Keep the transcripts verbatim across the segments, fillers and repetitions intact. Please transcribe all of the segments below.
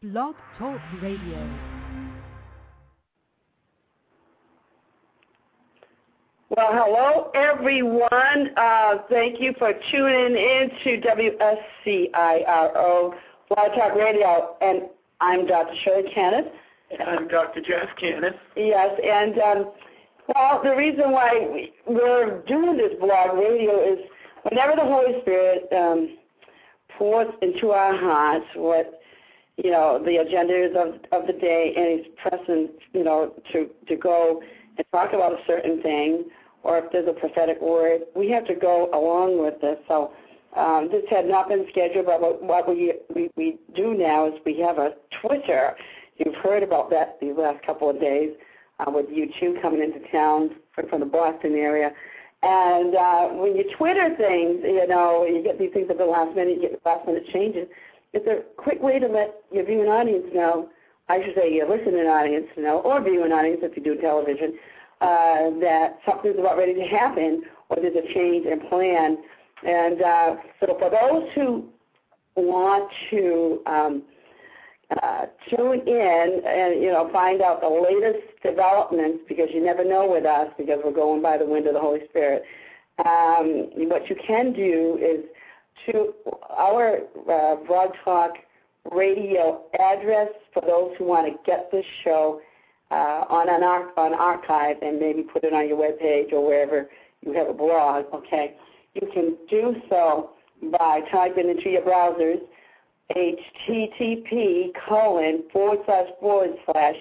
Blog Talk Radio. Well, hello, everyone. Uh, thank you for tuning in to W S C I R O Blog Talk Radio, and I'm Doctor Shirley Kenneth. And I'm Doctor Jeff Kenneth. Yes, and, um, well, the reason why we, we're doing this blog radio is whenever the Holy Spirit um, pours into our hearts what, you know, the agenda is of, of the day, and he's pressing, you know, to, to go and talk about a certain thing, or if there's a prophetic word, we have to go along with this. So um, this had not been scheduled, but what, what we, we, we do now is we have a Twitter. You've heard about that these last couple of days uh, with YouTube coming into town from, from the Boston area. And uh, when you Twitter things, you know, you get these things at the last minute, you get last minute changes. It's a quick way to let your viewing audience know, I should say your listening audience know, or viewing audience if you do television, uh, that something's about ready to happen, or there's a change in plan. And uh, so for those who want to um, uh, tune in and, you know, find out the latest developments, because you never know with us, because we're going by the wind of the Holy Spirit, um, what you can do is to our uh, Blog Talk Radio address for those who want to get this show uh, on an ar- on archive and maybe put it on your webpage or wherever you have a blog, okay? You can do so by typing into your browsers H T T P colon forward slash forward slash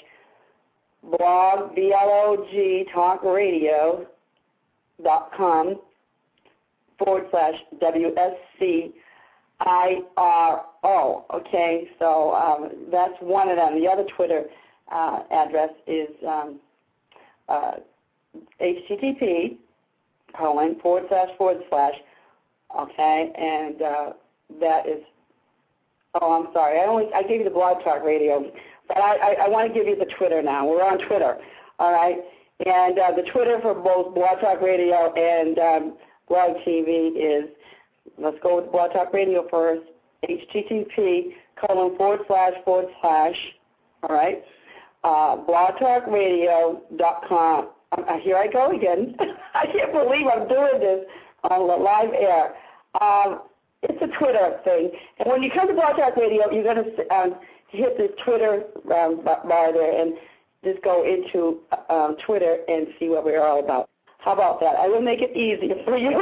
blog, B L O G, talk radio dot com forward slash W S C I R O, okay? So um, that's one of them. The other Twitter uh, address is um, uh, H T T P colon forward slash forward slash, okay? And uh, that is, oh, I'm sorry. I only I gave you the Blog Talk Radio, but I, I, I want to give you the Twitter now. We're on Twitter, all right? And uh, the Twitter for both Blog Talk Radio and um, Blog T V is, let's go with Blog Talk Radio first, H T T P colon forward slash forward slash, all right, uh, blog talk radio dot com. Uh, here I go again. I can't believe I'm doing this on the live air. Um, it's a Twitter thing. And when you come to Blog Talk Radio, you're going to um, hit the Twitter um, bar there and just go into um, Twitter and see what we're all about. How about that? I will make it easier for you.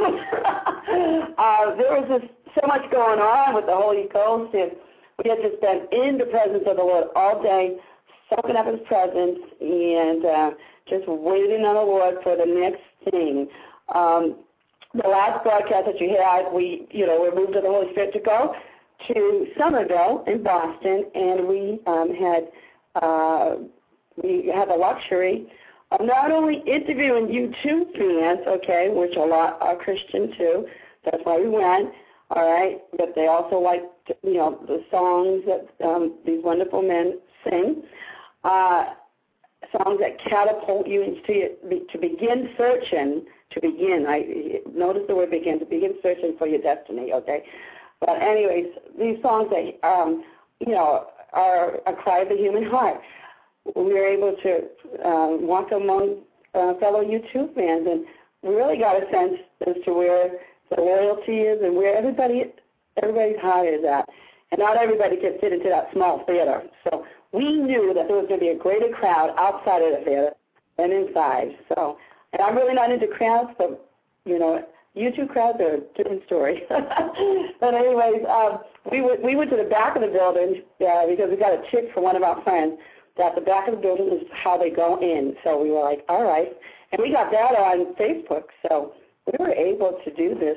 uh, there was just so much going on with the Holy Ghost, and we had just been in the presence of the Lord all day, soaking up His presence, and uh, just waiting on the Lord for the next thing. Um, the last broadcast that you had, we, you know, we moved to the Holy Spirit to go to Somerville in Boston, and we um, had uh, we had the luxury of not only interviewing YouTube fans, okay, which a lot are Christian too. That's why we went, all right. But they also like, you know, the songs that um, these wonderful men sing, uh, songs that catapult you into to begin searching. To begin, I notice the word begin. To begin searching for your destiny, okay. But anyways, these songs that um, you know are a cry of the human heart. We were able to uh, walk among uh, fellow YouTube fans, and we really got a sense as to where the loyalty is and where everybody, everybody's heart is at. And not everybody can fit into that small theater. So we knew that there was going to be a greater crowd outside of the theater than inside. So, and I'm really not into crowds, but, you know, YouTube crowds are a different story. But anyways, um, we, went, we went to the back of the building uh, because we got a tip from one of our friends that the back of the building is how they go in. So we were like, all right. And we got that on Facebook, so we were able to do this.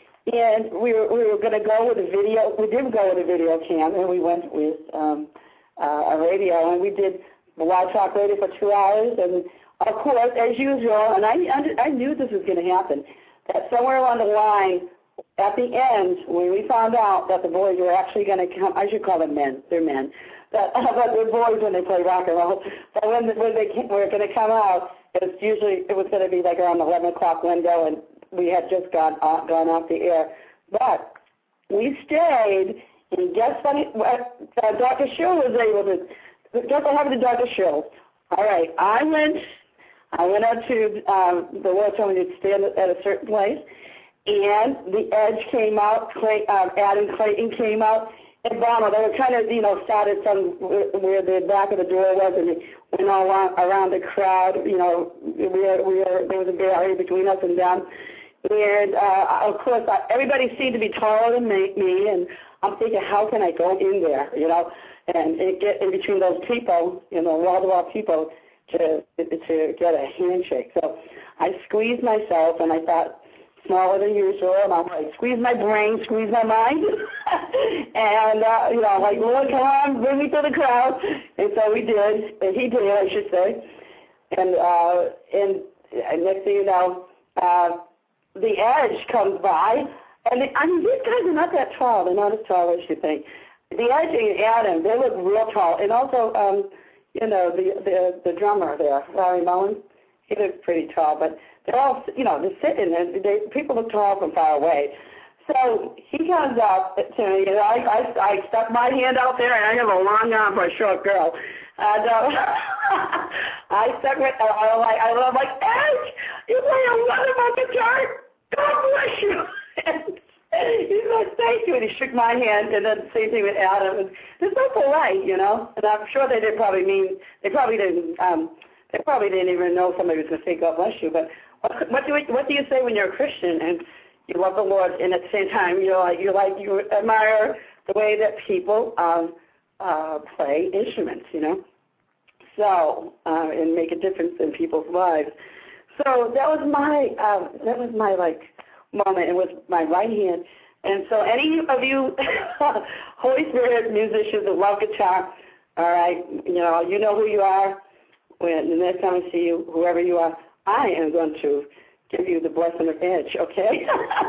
And we were we were going to go with a video. We did go with a video cam, and we went with um, uh, a radio, and we did Blog Talk Radio for two hours. And, of course, as usual, and I, I knew this was going to happen, that somewhere along the line, at the end, when we found out that the boys were actually going to come, I should call them men, they're men, that, but they're boys when they play rock and roll, but when, when they came, were going to come out, it's usually, it was going to be like around the eleven o'clock window, and we had just gone, uh, gone off the air. But we stayed And guess what, what uh, Doctor Schill was able to, guess what happened to Doctor Schill? All right, I went, I went out to, um, the Lord told me to stand at a certain place, and the Edge came out, Clay, uh, Adam Clayton came out, and Bono. They were kind of, you know, started from where the back of the door was, and they went all around, around the crowd. You know, we were, we were, there was a barrier between us and them. And, uh, of course, uh, everybody seemed to be taller than me, me, and I'm thinking, how can I go in there, you know, and, and get in between those people, you know, wall-to-wall people, to to get a handshake. So I squeezed myself, and I thought, smaller than usual, and I'm like, squeeze my brain, squeeze my mind, and, uh, you know, like, Lord, come on, bring me through the crowd. And so we did, and he did, I should say. And, uh, and, and next thing you know, uh, the Edge comes by, and the, I mean, these guys are not that tall. They're not as tall as you think. The Edge and Adam, they look real tall. And also, um, you know, the, the, the drummer there, Larry Mullen, he looks pretty tall, but they're all, you know, they're sitting and they, people look tall from far away. So he comes up to me, and I, I, I stuck my hand out there, and I have a long arm for a short girl. And uh, I stuck it, uh, I'm like, I'm like, Edge, you play a wonderful guitar. God bless you. And he's like, thank you. And he shook my hand, and then same thing with Adam. And they're so polite, you know. And I'm sure they didn't probably mean, they probably didn't, um, they probably didn't even know somebody was going to say God bless you. But what, what do we, what do you say when you're a Christian and you love the Lord, and at the same time you're like you like you admire the way that people um, uh, play instruments, you know, so uh, and make a difference in people's lives. So that was my um, that was my like moment. It was my right hand. And so any of you Holy Spirit musicians that love guitar, all right, you know you know who you are. When the next time I see you, whoever you are, I am going to give you the blessing of Edge, okay?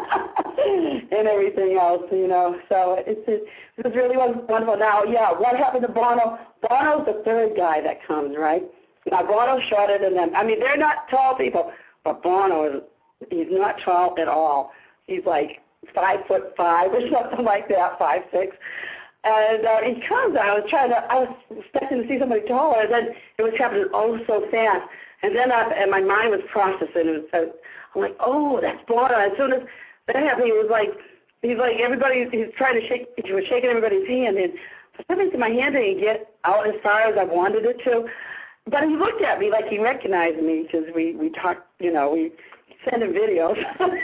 And everything else, you know. So it's, it was really wonderful. Now, yeah, what happened to Bono? Bono's the third guy that comes, right? Now, Bono's shorter than them. I mean, they're not tall people, but Bono is, he's not tall at all. He's like five foot five or something like that, five, six. And uh, he comes, I was trying to, I was expecting to see somebody taller, and then it was happening oh so fast. And then I, and my mind was processing, and so I'm like, oh, that's Bono. As soon as that happened, he was like, he's like, everybody, he's trying to shake, he was shaking everybody's hand, and for some reason my hand didn't get out as far as I wanted it to. But he looked at me like he recognized me, because we, we talked, you know, we sent him videos.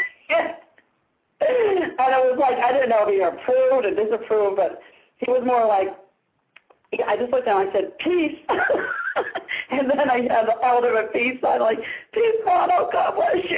And I was like, I didn't know if he approved or disapproved, but he was more like, I just looked down and I said, peace. And then I had the elder of peace. I'm like, peace, Bono, God bless you.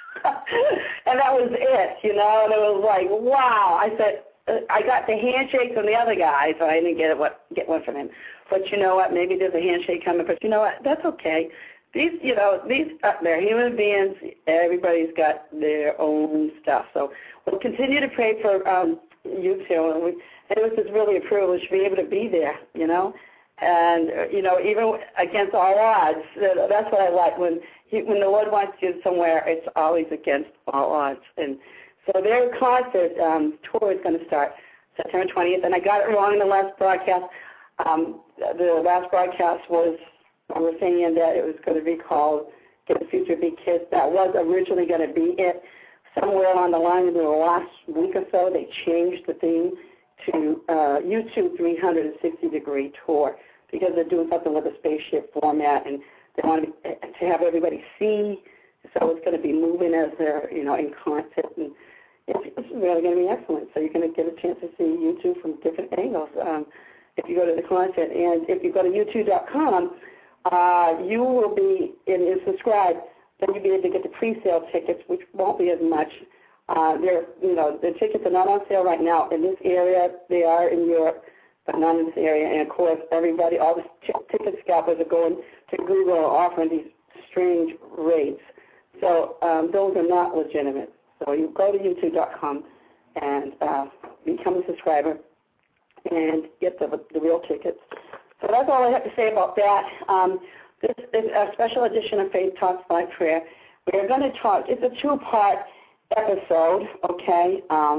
And that was it, you know, and it was like, wow. I said, I got the handshake from the other guy, so I didn't get, what, get one from him. But you know what, maybe there's a handshake coming, but you know what, that's okay. These, you know, these, uh, they're human beings. Everybody's got their own stuff. So we'll continue to pray for um, you two. And we, it was just really a privilege to be able to be there, you know. And, uh, you know, even against all odds, that's what I like. When he, when the Lord wants you somewhere, it's always against all odds. And so their concert um, tour is going to start September twentieth. And I got it wrong in the last broadcast. Um, the last broadcast was, we were saying that it was going to be called Get the Future Big Kids. That was originally going to be it. Somewhere along the line in the last week or so, they changed the theme to uh, YouTube three sixty degree tour, because they're doing something with a spaceship format, and they want to, to have everybody see. So it's going to be moving as they're, you know, in concert, and it's, it's really going to be excellent. So you're going to get a chance to see YouTube from different angles um, if you go to the concert. And if you go to YouTube dot com, uh, you will be, and, and subscribe, then you'll be able to get the pre-sale tickets, which won't be as much. Uh, they're, you know, the tickets are not on sale right now in this area. They are in Europe, but not in this area. And, of course, everybody, all the t- ticket scalpers are going to Google and offering these strange rates. So um, those are not legitimate. So you go to YouTube dot com and uh, become a subscriber and get the, the real tickets. So that's all I have to say about that. Um, this is a special edition of Faith Talks by Prayer. We're going to talk, it's a two-part episode, okay? Um,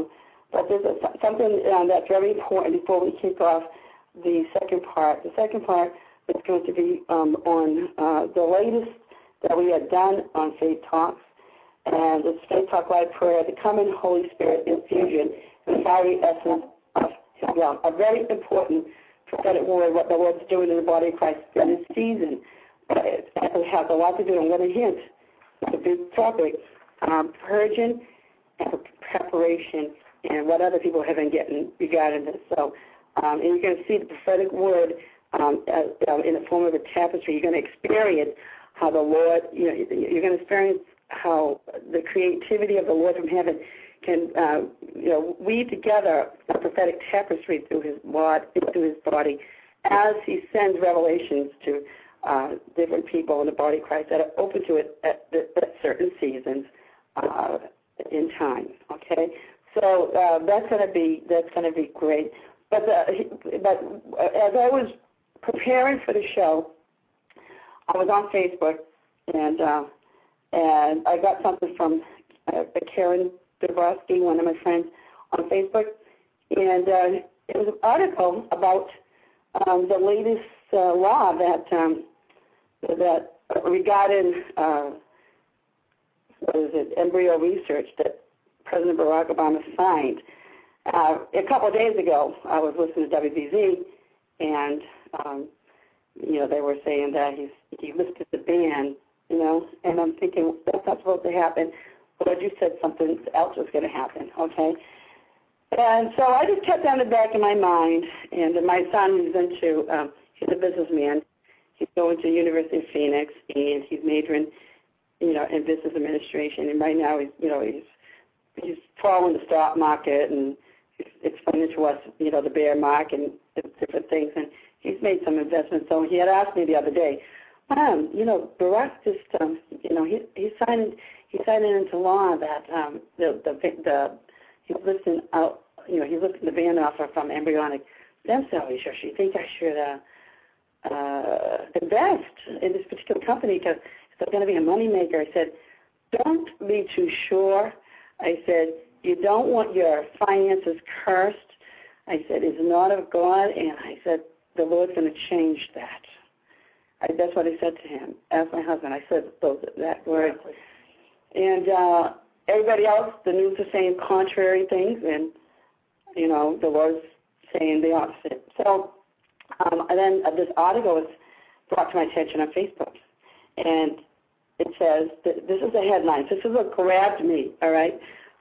But there's a, something um, that's very important before we kick off the second part. The second part is going to be um, on uh, the latest that we had done on Faith Talks, and it's Faith Talk Live Prayer, the Coming Holy Spirit Infusion, and the fiery essence of His love. A very important prophetic word, what the Lord's doing in the body of Christ in this season. It has a lot to do, I'm going to hint, it's a big topic, um, purging and preparation, and what other people have been getting regarding this. So, um, and you're going to see the prophetic word um, as, uh, in the form of a tapestry. You're going to experience how the Lord, you know, you're going to experience how the creativity of the Lord from heaven can, uh, you know, weave together a prophetic tapestry through His body, through His body, as He sends revelations to uh, different people in the body of Christ that are open to it at, at certain seasons uh, in time. Okay, so uh, that's going to be that's going to be great. But uh, but as I was preparing for the show, I was on Facebook and uh, and I got something from uh, Karen Dabrowski, one of my friends, on Facebook, and uh, it was an article about um, the latest uh, law that um, that regarding uh, what is it, embryo research that President Barack Obama signed. Uh, a couple of days ago, I was listening to W B Z, and um, you know they were saying that he's he lifted the ban, you know, and I'm thinking that's not supposed to happen. But you said something else was going to happen, okay? And so I just kept that in the back of my mind. And my son, who's into, um, he's a businessman. He's going to the University of Phoenix, and he's majoring, you know, in business administration. And right now, he's, you know, he's he's following the stock market and he's explaining to us, you know, the bear market and different things. And he's made some investments. So he had asked me the other day, Mom, you know, Barack just, um, you know, he he signed he signed it into law that um, the the the he's lifting out, you know, he's lifting the ban off from embryonic stem cell research. You think I should uh, uh, invest in this particular company because it's going to be a moneymaker? I said, don't be too sure. I said, you don't want your finances cursed. I said, it's not of God, and I said, the Lord's going to change that. I, that's what I said to him. Ask my husband. I said those that word. And uh, everybody else, the news is saying contrary things, and you know the Lord's saying the opposite. So, um, and then uh, this article was brought to my attention on Facebook, and it says that this is the headline. This is what grabbed me. All right.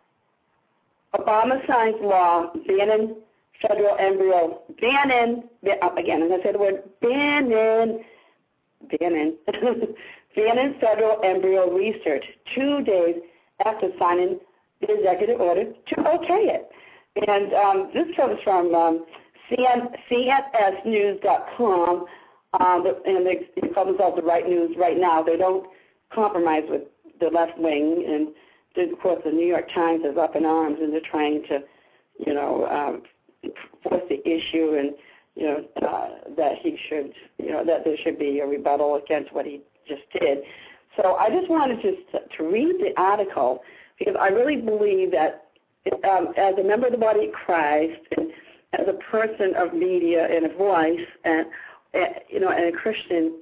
Obama signs law banning federal embryo banning again. And I said the word banning. Banning, banning federal embryo research two days after signing the executive order to okay it. And um, this comes from um, C N S news dot com, um, and they, they call themselves the right news right now. They don't compromise with the left wing, and of course the New York Times is up in arms, and they're trying to, you know, um, force the issue and you know, uh, that he should, you know, that there should be a rebuttal against what he just did. So I just wanted just to, to read the article because I really believe that um, as a member of the body of Christ and as a person of media and a voice and, and you know, and a Christian,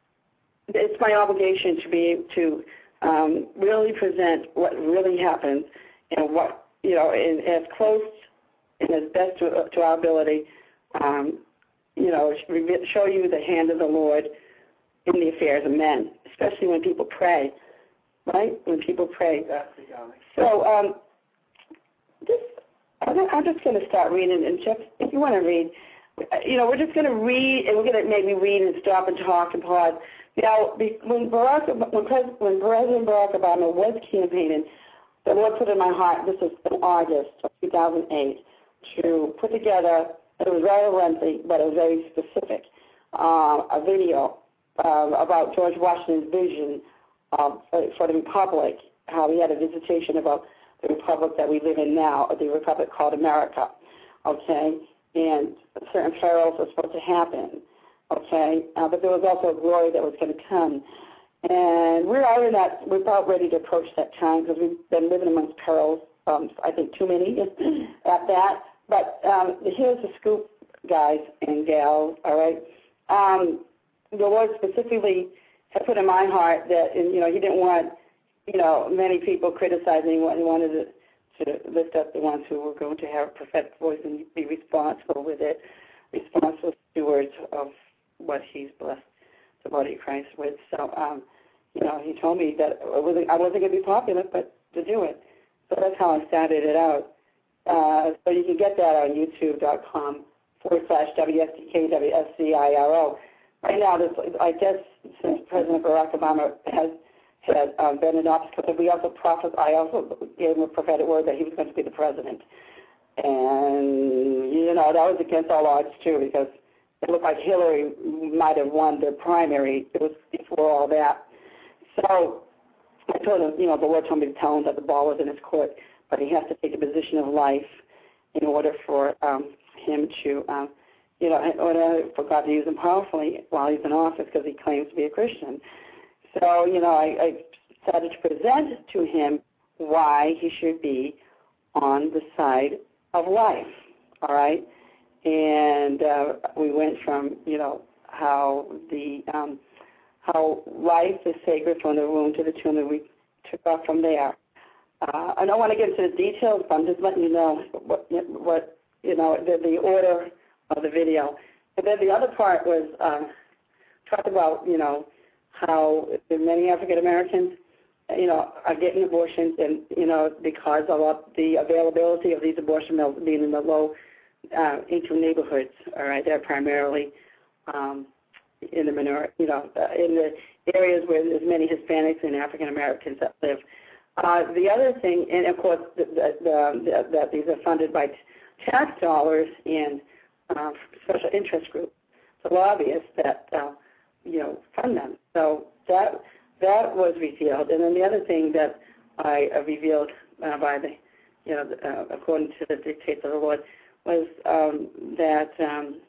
it's my obligation to be able to um, really present what really happened and what, you know, in, as close and as best to, to our ability. Um, you know, show you the hand of the Lord in the affairs of men, especially when people pray, right? When people pray. So, um, this, I'm just going to start reading, and Jeff, if you want to read, you know, we're just going to read, and we're going to maybe read and stop and talk and pause. Now, when Barack, when, Pres- when President Barack Obama was campaigning, the Lord put in my heart, this was in August of two thousand eight, to put together. It was very lengthy, but it was very specific. Uh, a video uh, about George Washington's vision uh, for the Republic, how he had a visitation about the Republic that we live in now, the Republic called America, okay? And certain perils were supposed to happen, okay? Uh, but there was also a glory that was going to come. And we're out in that, we're about ready to approach that time because we've been living amongst perils um, I think too many at that. But um, here's the scoop, guys and gals, all right? Um, the Lord specifically had put in my heart that, you know, he didn't want, you know, many people criticizing. He wanted to, to lift up the ones who were going to have a prophetic voice and be responsible with it, responsible stewards of what he's blessed the body of Christ with. So, um, you know, he told me that I wasn't, I wasn't going to be popular, but to do it. So that's how I started it out. Uh, so you can get that on youtube.com forward slash W S D K W S C I R O. Right now, this, I guess since President Barack Obama has had um, been in office, because we also prophet, I also gave him a prophetic word that he was going to be the president. And, you know, that was against all odds, too, because it looked like Hillary might have won the primary. It was before all that. So I told him, you know, the Lord told me to tell him that the ball was in his court, but he has to take a position of life in order for um, him to, um, you know, in order for God to use him powerfully while he's in office, because he claims to be a Christian. So, you know, I, I started to present to him why he should be on the side of life, all right? And uh, we went from, you know, how the um, how life is sacred from the womb to the tomb, and we took off from there. Uh, I don't want to get into the details, but I'm just letting you know what, what you know, the, the order of the video. And then the other part was um, talk about, you know, how many African Americans, you know, are getting abortions, and, you know, because of the availability of these abortion mills being in the low uh, income neighborhoods, all right, they're primarily um, in the minority, you know, uh, in the areas where there's many Hispanics and African Americans that live. Uh, the other thing, and of course, the, the, the, that these are funded by t- tax dollars and uh, special interest groups, the lobbyists that uh, you know fund them. So that that was revealed, and then the other thing that I uh, revealed uh, by the, you know, uh, according to the dictates of the Lord, was um, that um,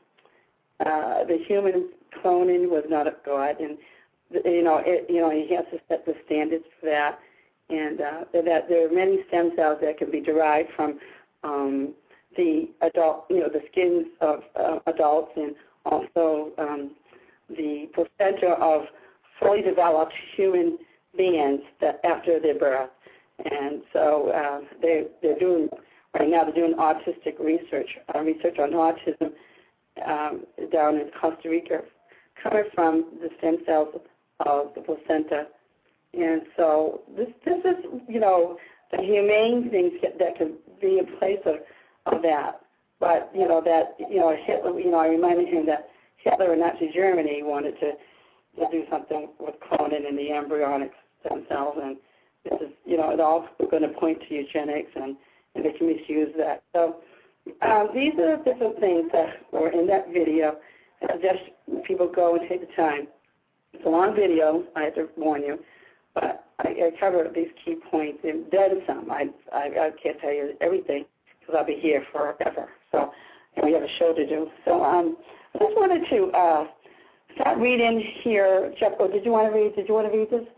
uh, the human cloning was not of God, and you know, it, you know, he has to set the standards for that. And uh, that there are many stem cells that can be derived from um, the adult, you know, the skins of uh, adults, and also um, the placenta of fully developed human beings that after their birth. And so uh, they they're doing right now. They're doing autistic research, uh, research on autism um, down in Costa Rica, coming from the stem cells of the placenta. And so this this is, you know, the humane things that can be in place of, of that. But, you know, that, you know, Hitler, you know, I reminded him that Hitler in Nazi Germany wanted to, to do something with cloning in the embryonic stem cells. And this is, you know, it all going to point to eugenics, and, and they can misuse that. So um, these are the different things that were in that video. I suggest people go and take the time. It's a long video, I have to warn you. But I, I cover these key points, and then some. I, I, I can't tell you everything because I'll be here forever. So, and we have a show to do. So, um, I just wanted to uh, start reading here. Jeff, oh, did you want to read? Did you want to read this?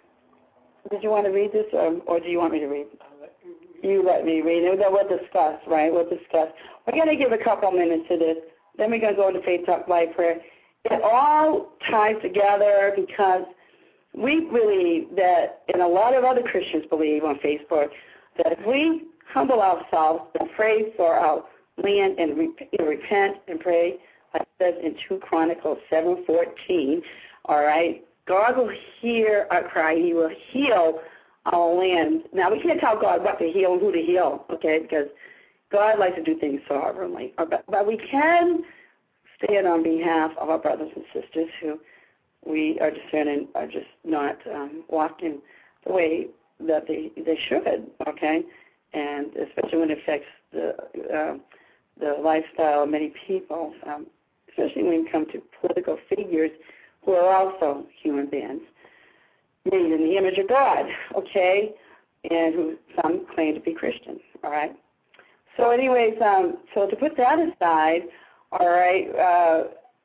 Did you want to read this, or, or do you want me to read? You let me read it. Then we'll discuss, right? We'll discuss. We're going to give a couple minutes to this. Then we're going to go into Faith Talk Live Prayer. It all ties together because we believe that, and a lot of other Christians believe on Facebook, that if we humble ourselves and pray for our land and re- repent and pray, like it says in Second Chronicles seven fourteen, all right, God will hear our cry. He will heal our land. Now, we can't tell God what to heal and who to heal, okay, because God likes to do things sovereignly. But, but we can stand on behalf of our brothers and sisters who we are discerning are just not um, walking the way that they they should, okay? And especially when it affects the uh, the lifestyle of many people, um, especially when you come to political figures who are also human beings, made in the image of God, okay? And who some claim to be Christian, all right? So anyways, um, so to put that aside, all right, uh,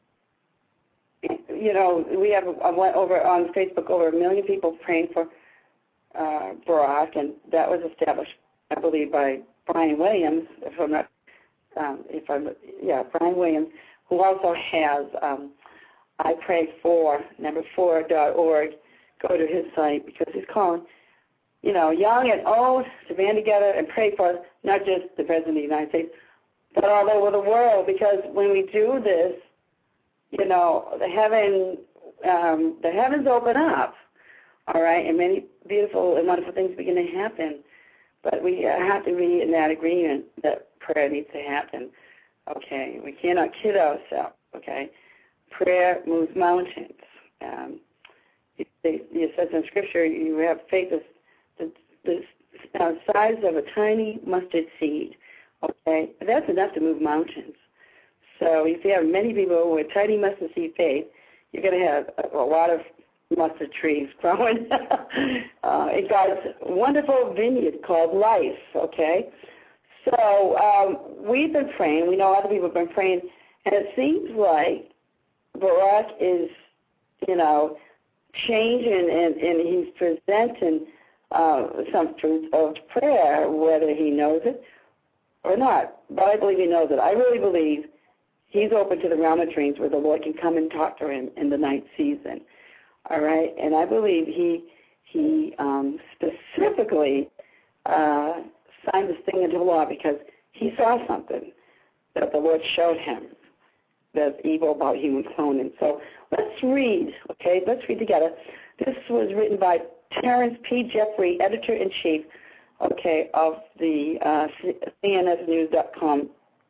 you know, we have I went over on Facebook over a million people praying for uh, Barack, and that was established I believe by Brian Williams, if I'm not, um, if I'm, yeah, Brian Williams, who also has um, I pray for number four dot org. Go to his site because he's calling, you know, young and old to band together and pray for not just the President of the United States, but all over the world. Because when we do this, you know, the heaven, um, the heavens open up, all right, and many beautiful and wonderful things begin to happen. But we have to be in that agreement that prayer needs to happen. Okay, we cannot kid ourselves. Okay, prayer moves mountains. Um, it, it says in Scripture, you have faith the, the, the uh, size of a tiny mustard seed. Okay, that's enough to move mountains. So if you have many people with tiny mustard seed faith, you're going to have a, a lot of mustard trees growing uh, in God's wonderful vineyard called life. Okay. So um, we've been praying. We know other people have been praying, and it seems like Barack is, you know, changing, and, and he's presenting uh, some truth of prayer, whether he knows it or not. But I believe he knows it. I really believe he's open to the realm of dreams where the Lord can come and talk to him in the night season. All right, and I believe he he um, specifically. Uh, signed this thing into law because he saw something that the Lord showed him that's evil about human cloning. So let's read, okay? Let's read together. This was written by Terrence P. Jeffrey, editor-in-chief, okay, of the uh, C N S news dot com.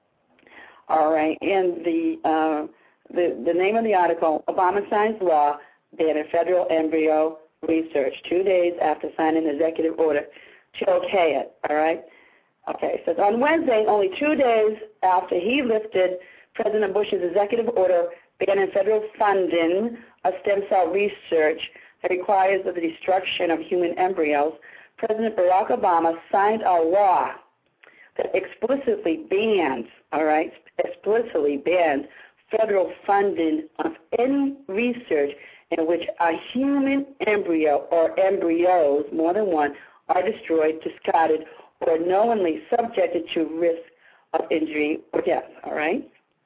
All right, and the, uh, the the name of the article, Obama signs law banning federal embryo research two days after signing the executive order to okay it, all right? Okay, it says on Wednesday, only two days after he lifted President Bush's executive order banning federal funding of stem cell research that requires the destruction of human embryos, President Barack Obama signed a law that explicitly bans, all right, explicitly bans federal funding of any research in which a human embryo or embryos, more than one, are destroyed, discarded, or knowingly subjected to risk of injury or death, all right?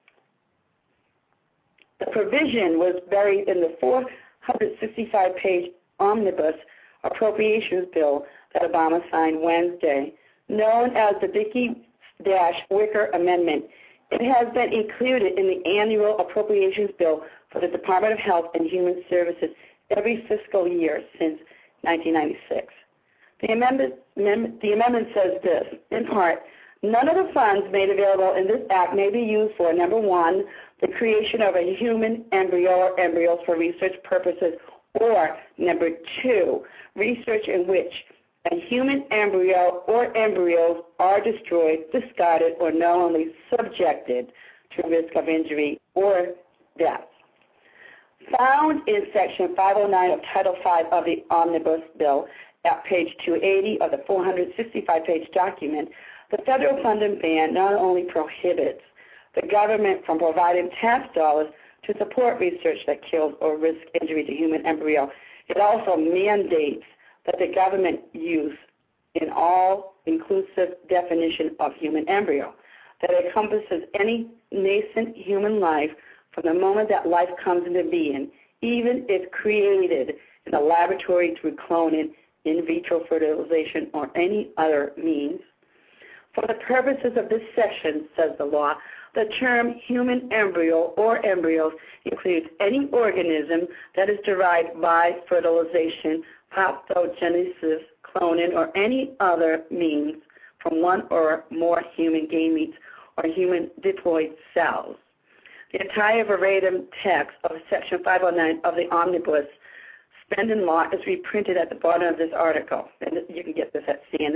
The provision was buried in the four hundred sixty-five page omnibus appropriations bill that Obama signed Wednesday, known as the Dickey-Wicker Amendment. It has been included in the annual appropriations bill for the Department of Health and Human Services every fiscal year since nineteen ninety-six. The amendment, the amendment says this, in part, none of the funds made available in this act may be used for, number one, the creation of a human embryo or embryos for research purposes, or, number two, research in which a human embryo or embryos are destroyed, discarded, or knowingly subjected to risk of injury or death. Found in Section five oh nine of Title five of the Omnibus Bill, at page two eighty of the four hundred sixty-five page document, the federal funding ban not only prohibits the government from providing tax dollars to support research that kills or risks injury to human embryo, it also mandates that the government use an all-inclusive definition of human embryo that encompasses any nascent human life from the moment that life comes into being, even if created in the laboratory through cloning, in vitro fertilization, or any other means. For the purposes of this section, says the law, the term human embryo or embryos includes any organism that is derived by fertilization, pathogenesis, cloning, or any other means from one or more human gametes or human diploid cells. The entire verbatim text of Section five oh nine of the Omnibus Spending Law is reprinted at the bottom of this article, and you can get this at C N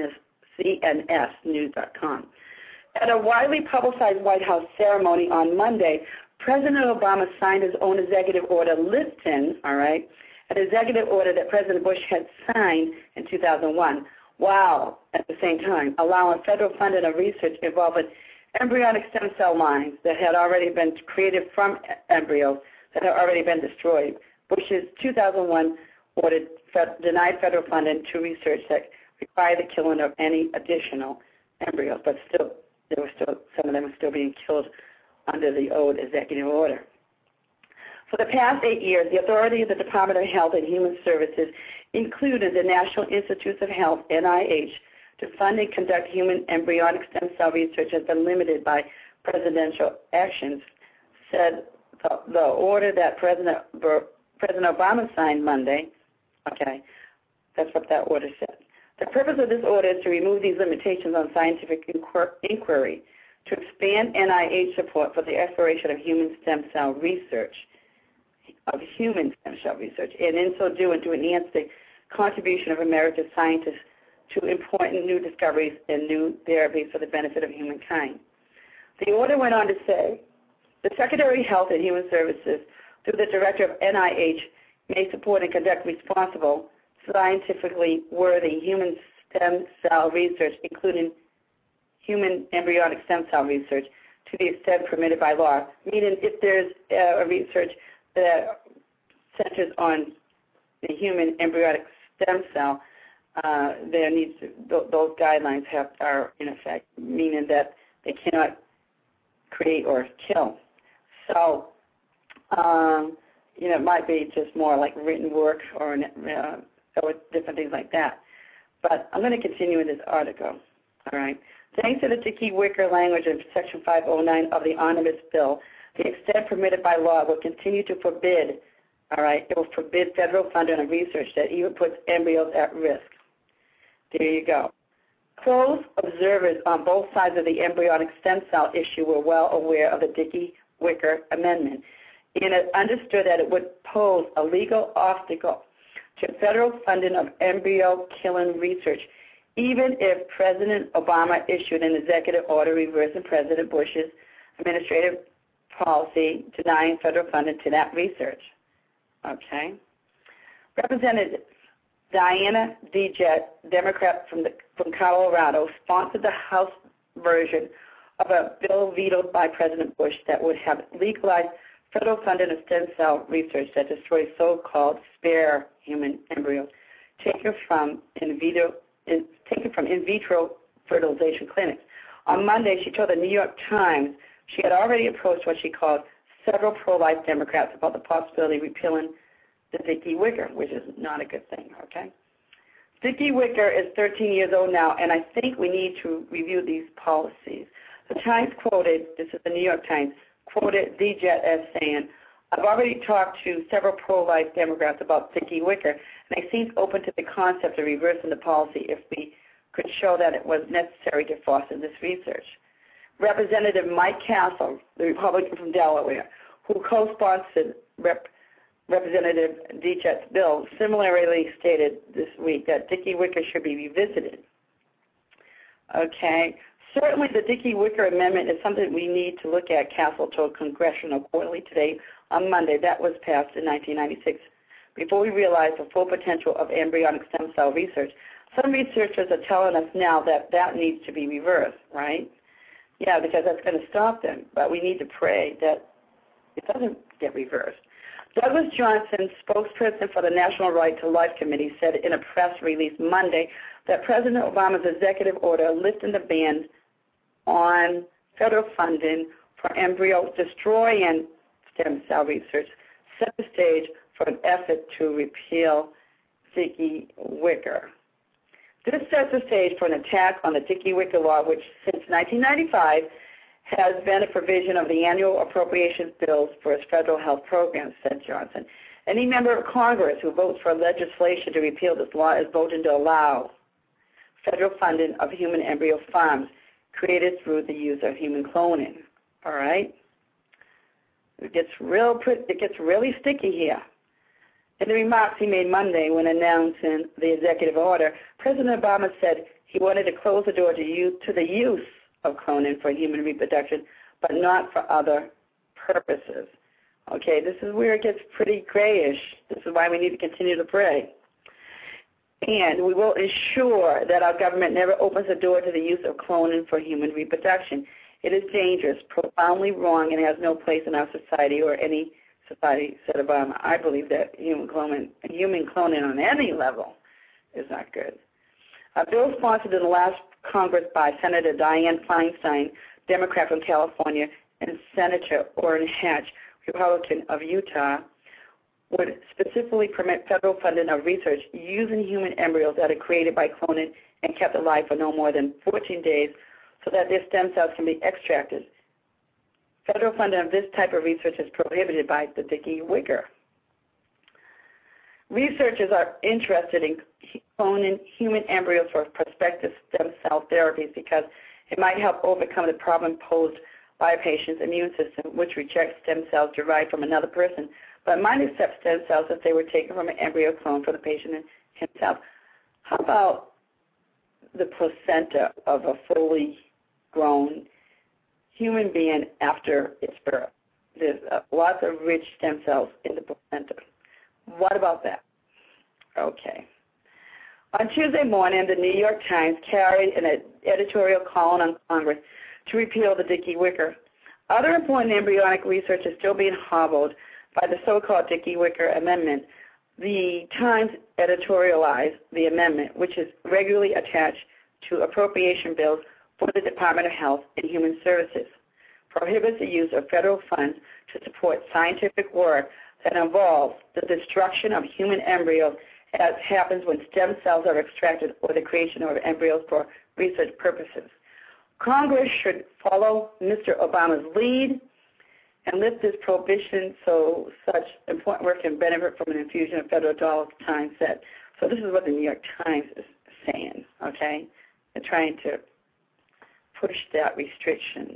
S news dot com. At a widely publicized White House ceremony on Monday, President Obama signed his own executive order lifting, all right, an executive order that President Bush had signed in two thousand one, while at the same time allowing federal funding of research involving embryonic stem cell lines that had already been created from embryos that had already been destroyed. Bush's two thousand one order denied federal funding to research that require the killing of any additional embryos, but still, there were still some of them were still being killed under the old executive order. For the past eight years, the authority of the Department of Health and Human Services included the National Institutes of Health, N I H, to fund and conduct human embryonic stem cell research has been limited by presidential actions, said the, the order that President, President Obama signed Monday. Okay, that's what that order said. The purpose of this order is to remove these limitations on scientific inquiry, to expand N I H support for the exploration of human stem cell research, of human stem cell research, and in so doing to enhance the contribution of America's scientists to important new discoveries and new therapies for the benefit of humankind. The order went on to say, the Secretary of Health and Human Services, through the Director of N I H, may support and conduct responsible, scientifically worthy human stem cell research, including human embryonic stem cell research, to the extent permitted by law. Meaning, if there's uh, a research that centers on the human embryonic stem cell, uh, there needs to, th- those guidelines have are in effect, meaning that they cannot create or kill. So, um, you know, it might be just more like written work or, uh, or different things like that. But I'm going to continue in this article. All right. Thanks to the Dickey-Wicker language in Section five oh nine of the Omnibus Bill, the extent permitted by law will continue to forbid, all right, it will forbid federal funding of research that even puts embryos at risk. There you go. Close observers on both sides of the embryonic stem cell issue were well aware of the Dickey-Wicker Amendment and it understood that it would pose a legal obstacle to federal funding of embryo-killing research, even if President Obama issued an executive order reversing President Bush's administrative policy denying federal funding to that research. Okay. Representative Diana DeJet, Democrat from, the, from Colorado, sponsored the House version of a bill vetoed by President Bush that would have legalized federal funding of stem cell research that destroys so-called spare human embryos taken from in vitro, in, taken from in vitro fertilization clinics. On Monday, she told the New York Times she had already approached what she called several pro-life Democrats about the possibility of repealing the Dickey-Wicker, which is not a good thing, okay? Dickey-Wicker is thirteen years old now, and I think we need to review these policies. The Times quoted, this is the New York Times, quoted DeJet as saying, I've already talked to several pro-life Democrats about Dickey-Wicker, and they seem open to the concept of reversing the policy if we could show that it was necessary to foster this research. Representative Mike Castle, the Republican from Delaware, who co-sponsored Rep. Representative DeJet's bill, similarly stated this week that Dickey-Wicker should be revisited. Okay. Certainly the Dickey-Wicker Amendment is something we need to look at, Castle told Congressional Quarterly today on Monday. That was passed in nineteen ninety-six. Before we realize the full potential of embryonic stem cell research, some researchers are telling us now that that needs to be reversed, right? Yeah, because that's going to stop them. But we need to pray that it doesn't get reversed. Douglas Johnson, spokesperson for the National Right to Life Committee, said in a press release Monday that President Obama's executive order lifting the ban on federal funding for embryo destroying stem cell research set the stage for an effort to repeal Dickey-Wicker. This sets the stage for an attack on the Dickey-Wicker law, which since nineteen ninety-five has been a provision of the annual appropriations bills for its federal health programs, said Johnson. Any member of Congress who votes for legislation to repeal this law is voting to allow federal funding of human embryo farms created through the use of human cloning. All right? It gets real, it gets really sticky here. In the remarks he made Monday when announcing the executive order, President Obama said he wanted to close the door to, use, to the use of cloning for human reproduction, but not for other purposes. Okay, this is where it gets pretty grayish. This is why we need to continue to pray. And we will ensure that our government never opens the door to the use of cloning for human reproduction. It is dangerous, profoundly wrong, and has no place in our society or any society, said Obama. I believe that human cloning, human cloning on any level is not good. A bill sponsored in the last Congress by Senator Dianne Feinstein, Democrat from California, and Senator Orrin Hatch, Republican of Utah, would specifically permit federal funding of research using human embryos that are created by cloning and kept alive for no more than fourteen days so that their stem cells can be extracted. Federal funding of this type of research is prohibited by the Dickey-Wicker. Researchers are interested in cloning human embryos for prospective stem cell therapies because it might help overcome the problem posed by a patient's immune system, which rejects stem cells derived from another person, but might accept stem cells if they were taken from an embryo clone for the patient himself. How about the placenta of a fully grown human being after its birth? There's uh, lots of rich stem cells in the placenta. What about that? Okay. On Tuesday morning, the New York Times carried an editorial calling on Congress to repeal the Dickey-Wicker. Other important embryonic research is still being hobbled by the so-called Dickey-Wicker Amendment. The Times editorialized the amendment, which is regularly attached to appropriation bills for the Department of Health and Human Services, prohibits the use of federal funds to support scientific work that involves the destruction of human embryos, as happens when stem cells are extracted or the creation of embryos for research purposes. Congress should follow Mister Obama's lead and lift this prohibition so such important work can benefit from an infusion of federal dollars, Times said. So this is what the New York Times is saying, okay? They're trying to push that restriction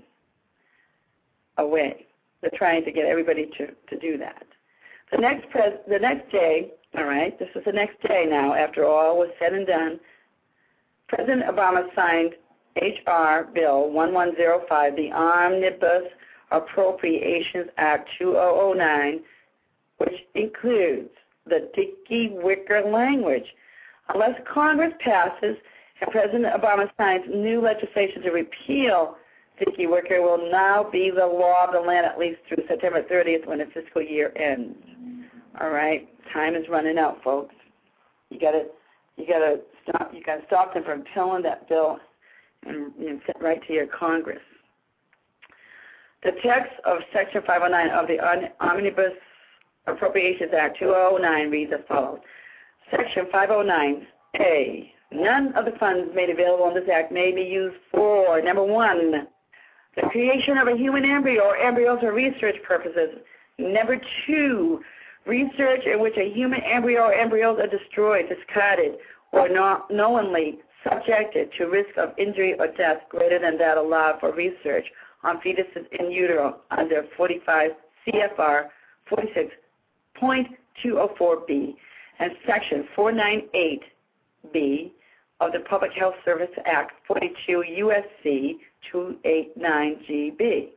away. They're trying to get everybody to, to do that. The next, pres- the next day, all right, this is the next day now, after all was said and done, President Obama signed H R Bill eleven oh five, the Omnibus Appropriations Act two thousand nine, which includes the Dickey-Wicker language. Unless Congress passes and President Obama signs new legislation to repeal Dickey-Wicker, will now be the law of the land at least through September thirtieth when the fiscal year ends. All right, time is running out, folks. You got to, you got to stop. You got to stop them from killing that bill and, and send right to your Congress. The text of Section five oh nine of the Omnibus Appropriations Act two thousand nine reads as follows. Section five oh nine A. None of the funds made available in this act may be used for, number one, the creation of a human embryo or embryos for research purposes. Number two, research in which a human embryo or embryos are destroyed, discarded, or not knowingly subjected to risk of injury or death greater than that allowed for research on fetuses in utero under forty-five C F R forty-six point two oh four B and Section four ninety-eight B of the Public Health Service Act forty-two U S C two eighty-nine G B.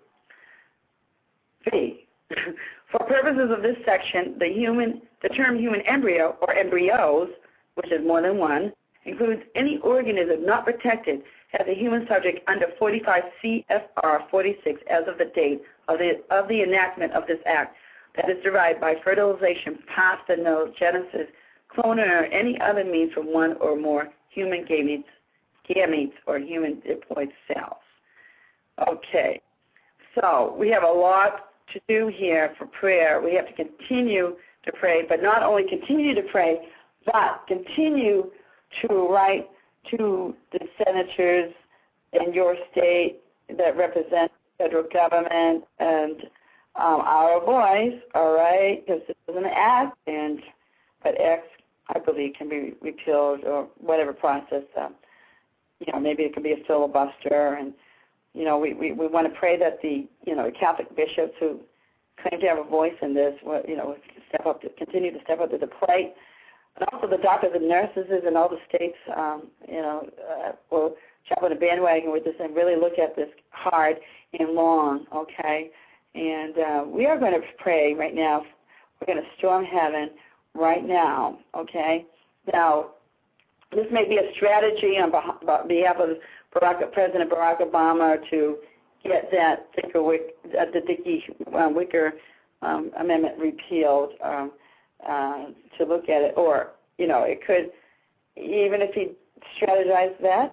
B. For purposes of this section, the human, the term human embryo or embryos, which is more than one, includes any organism not protected as a human subject under forty-five C F R forty-six as of the date of the of the enactment of this act that is derived by fertilization, parthenogenesis, cloning, or any other means from one or more human gametes, gametes or human diploid cells. Okay, so we have a lot to do here for prayer. We have to continue to pray, but not only continue to pray, but continue to write to the senators in your state that represent the federal government and um, our voice, all right, because this is an act, and but acts, I believe, can be repealed or whatever process. Um, you know, maybe it could be a filibuster, and you know, we, we, we want to pray that the you know Catholic bishops who claim to have a voice in this, you know, step up to continue to step up to the plate. And also the doctors and nurses in all the states, um, you know, uh, will jump on a bandwagon with this and really look at this hard and long, okay? And uh, we are going to pray right now. We're going to storm heaven right now, okay? Now, this may be a strategy on behalf of Barack, President Barack Obama to get that Dickey, uh, the Dickey-Wicker um, Amendment repealed. Um, Uh, to look at it, or you know, it could, even if he strategize that.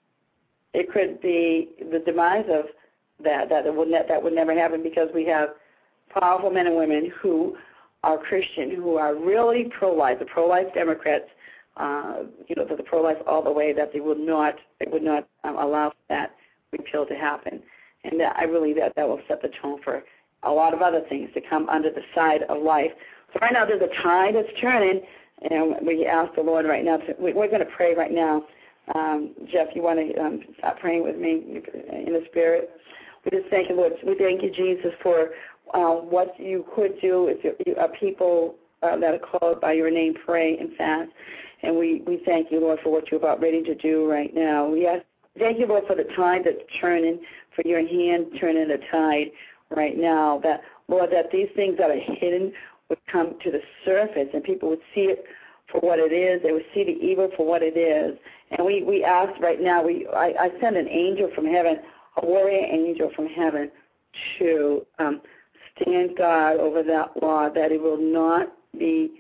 It could be the demise of that, that it would ne- that would never happen because we have powerful men and women who are Christian, who are really pro-life, the pro-life Democrats, uh, you know, the, the pro-life all the way, that they would not, they would not um, allow that repeal to happen. And that, I believe that that will set the tone for a lot of other things to come under the side of life. So right now there's a tide that's turning, and we ask the Lord right now, to, we, we're going to pray right now. Um, Jeff, you want to um, stop praying with me in the Spirit? We just thank you, Lord. We thank you, Jesus, for uh, what you could do if you, you are people uh, that are called by your name pray and fast. And we, we thank you, Lord, for what you're about ready to do right now. We ask, thank you, Lord, for the tide that's turning, for your hand turning the tide right now. That, Lord, that these things that are hidden would come to the surface and people would see it for what it is. They would see the evil for what it is. And we, we ask right now, we I, I send an angel from heaven, a warrior angel from heaven, to um, stand guard over that law, that it will not be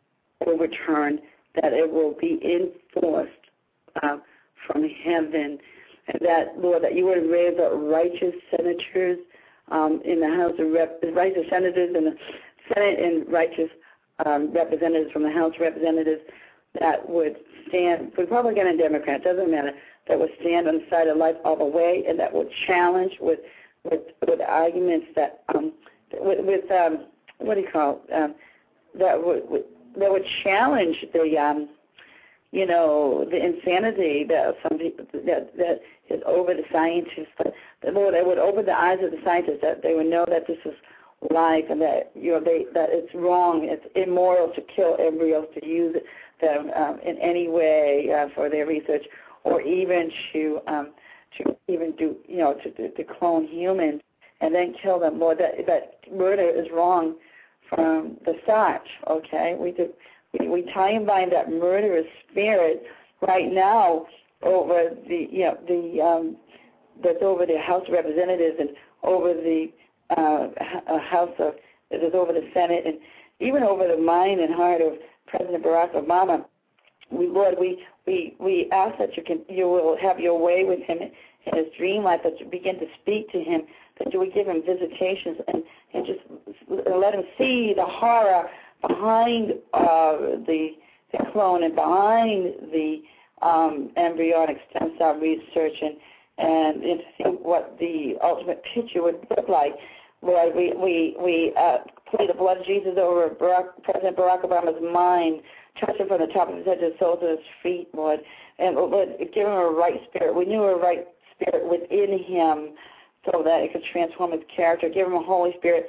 overturned, that it will be enforced uh, from heaven, and that, Lord, that you would raise up righteous senators um, in the House of Rep, righteous senators in the Senate and righteous um, representatives from the House of Representatives that would stand, Republican and Democrat, doesn't matter, that would stand on the side of life all the way, and that would challenge with with, with arguments that um, with, with um, what do you call it? Um, that would that would challenge the um, you know the insanity that some people that that is over the scientists. But the Lord, it would open the eyes of the scientists that they would know that this is life and that you know they that it's wrong, it's immoral to kill embryos, to use them um, in any way uh, for their research, or even to um, to even do you know to, to, to clone humans and then kill them. Lord, that that murder is wrong from the start. Okay, we do we, we tie and bind that murderous spirit right now over the you know the um, that's over the House of Representatives and over the uh, House of it is over the Senate and even over the mind and heart of President Barack Obama. We Lord, we we we ask that you can you will have your way with him in his dream life, that you begin to speak to him, that you would give him visitations and, and just let him see the horror behind uh, the the clone and behind the um, embryonic stem cell research and and, and to see what the ultimate picture would look like. Lord, we we we uh, plead the blood of Jesus over Barack, President Barack Obama's mind. Touch him from the top of his head to the soles of his feet, Lord, and Lord, give him a right spirit. We knew a right spirit within him so that it could transform his character. Give him a Holy Spirit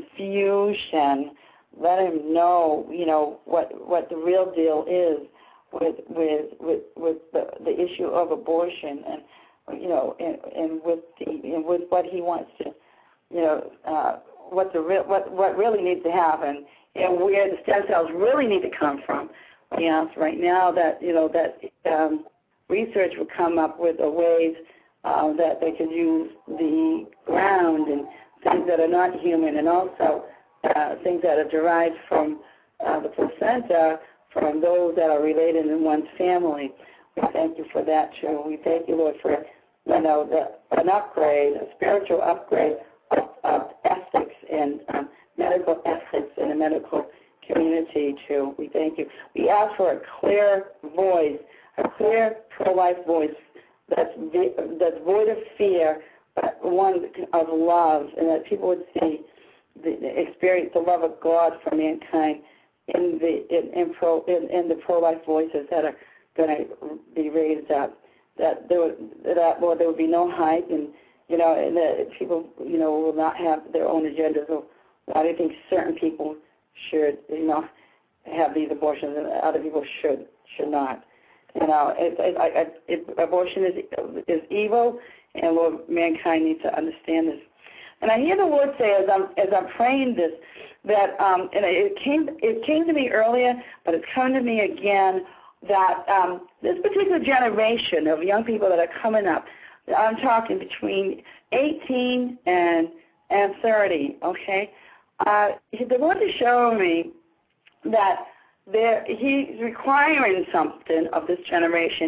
infusion. Let him know, you know, what what the real deal is with with with, with the, the issue of abortion, and you know, and, and with the and with what he wants to, you know, uh, what the real what what really needs to happen. And where the stem cells really need to come from. We ask right now that you know that um, research would come up with a ways uh, that they can use the ground and things that are not human, and also uh, things that are derived from uh, the placenta from those that are related in one's family. We thank you for that too. We thank you, Lord, for you know the, an upgrade, a spiritual upgrade of, of ethics and um, medical ethics in the medical community too. We thank you. We ask for a clear voice, a clear pro-life voice that's that's void of fear, but one of love, and that people would see the experience the love of God for mankind in the in, in pro in, in the pro-life voices that are going to be raised up. That there would that well there would be no hype, and you know, and that people you know will not have their own agendas. Or, I don't think certain people should, you know, have these abortions, and other people should should not. You know, it, it, it, it, abortion is is evil, and Lord, mankind needs to understand this. And I hear the Lord say, as I'm as I'm praying this, that um, and it came it came to me earlier, but it's come to me again, that um, this particular generation of young people that are coming up, I'm talking between eighteen and and thirty, okay. Uh, the Lord is showing me that there, He's requiring something of this generation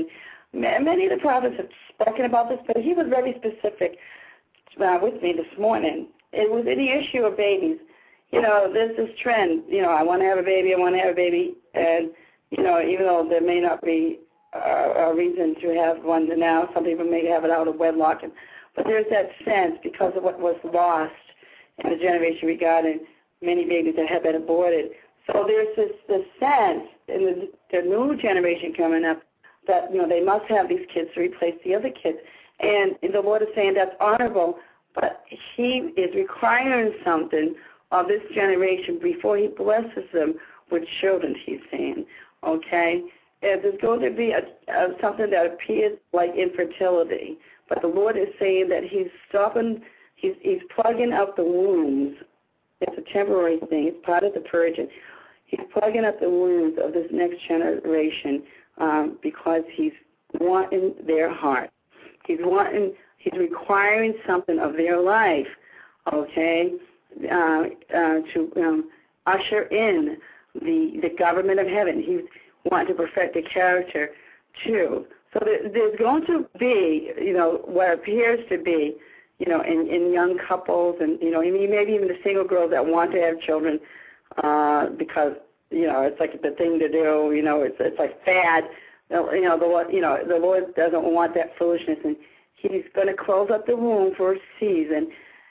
many of the prophets have spoken about this, but he was very specific uh, with me this morning. It was in the issue of babies. You know, there's this trend, you know, I want to have a baby, I want to have a baby, and, you know, even though there may not be uh, a reason to have one now, some people may have it out of wedlock, and, but there's that sense because of what was lost in the generation regarding many babies that have been aborted. So there's this, this sense in the, the new generation coming up that, you know, they must have these kids to replace the other kids. And the Lord is saying that's honorable, but he is requiring something of this generation before he blesses them with children, he's saying, okay? And there's going to be a, a, something that appears like infertility, but the Lord is saying that he's stopping, he's, he's plugging up the wounds. It's a temporary thing. It's part of the purging. He's plugging up the wounds of this next generation um, because he's wanting their heart. He's wanting, he's requiring something of their life, okay? Uh, uh, to um, usher in the the government of heaven. He's wanting to perfect the character too. So there, there's going to be, you know, what appears to be, you know, in, in young couples and, you know, maybe even the single girls that want to have children uh, because, you know, it's like the thing to do, you know, it's it's like fad. You know, the Lord, you know, the Lord doesn't want that foolishness, and he's going to close up the womb for a season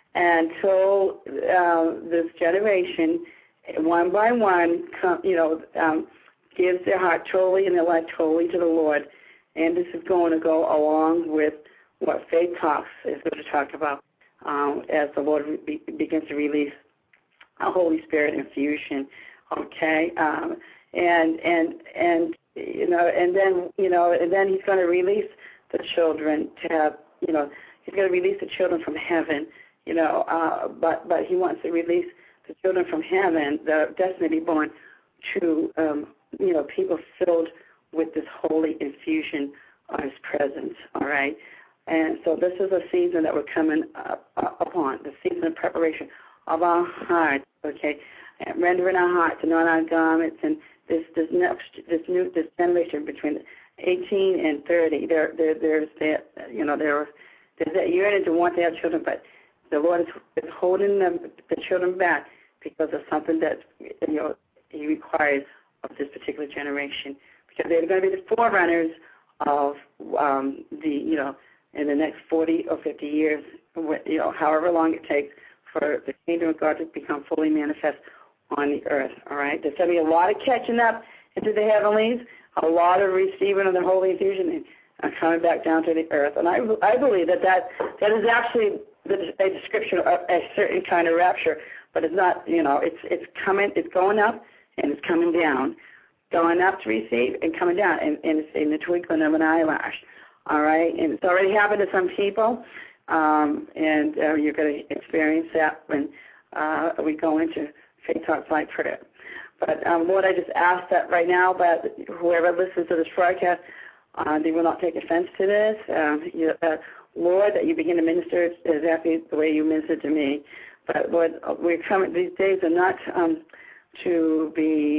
until uh, this generation, one by one, come, you know, um, gives their heart totally and their life totally to the Lord. And this is going to go along with what Faith Talks is going to talk about um, as the Lord be, begins to release a Holy Spirit infusion. Okay, um, and and and you know, and then you know, and then He's going to release the children to have, you know, He's going to release the children from heaven. You know, uh, but but he wants to release the children from heaven that are destined to be born to, um, you know, people filled with this holy infusion of His presence. All right, and so this is a season that we're coming up, uh, upon, the season of preparation of our hearts. Okay, and rendering our hearts and not our garments, and this this next this new this generation between eighteen and thirty. There there there's that you know there there's that yearning to want to have children, but the Lord is, is holding them, the children back because of something that, you know, He requires of this particular generation. Because they're going to be the forerunners of um, the, you know, in the next forty or fifty years, you know, however long it takes for the kingdom of God to become fully manifest on the earth. All right? There's going to be a lot of catching up into the heavenlies, a lot of receiving of the holy infusion, and coming back down to the earth. And I, I believe that, that that is actually a description of a certain kind of rapture, but it's not, you know, it's it's coming, it's going up and it's coming down, going up to receive and coming down, and, and it's in the twinkling of an eyelash, all right? And it's already happened to some people, um, and uh, you're going to experience that when uh, we go into Faith Talks Live Prayer. But um, Lord, I just ask that right now, but whoever listens to this broadcast, uh, they will not take offense to this. Um, you, uh, Lord, that you begin to minister exactly the way you ministered to me. But, Lord, we're coming, these days are not um, to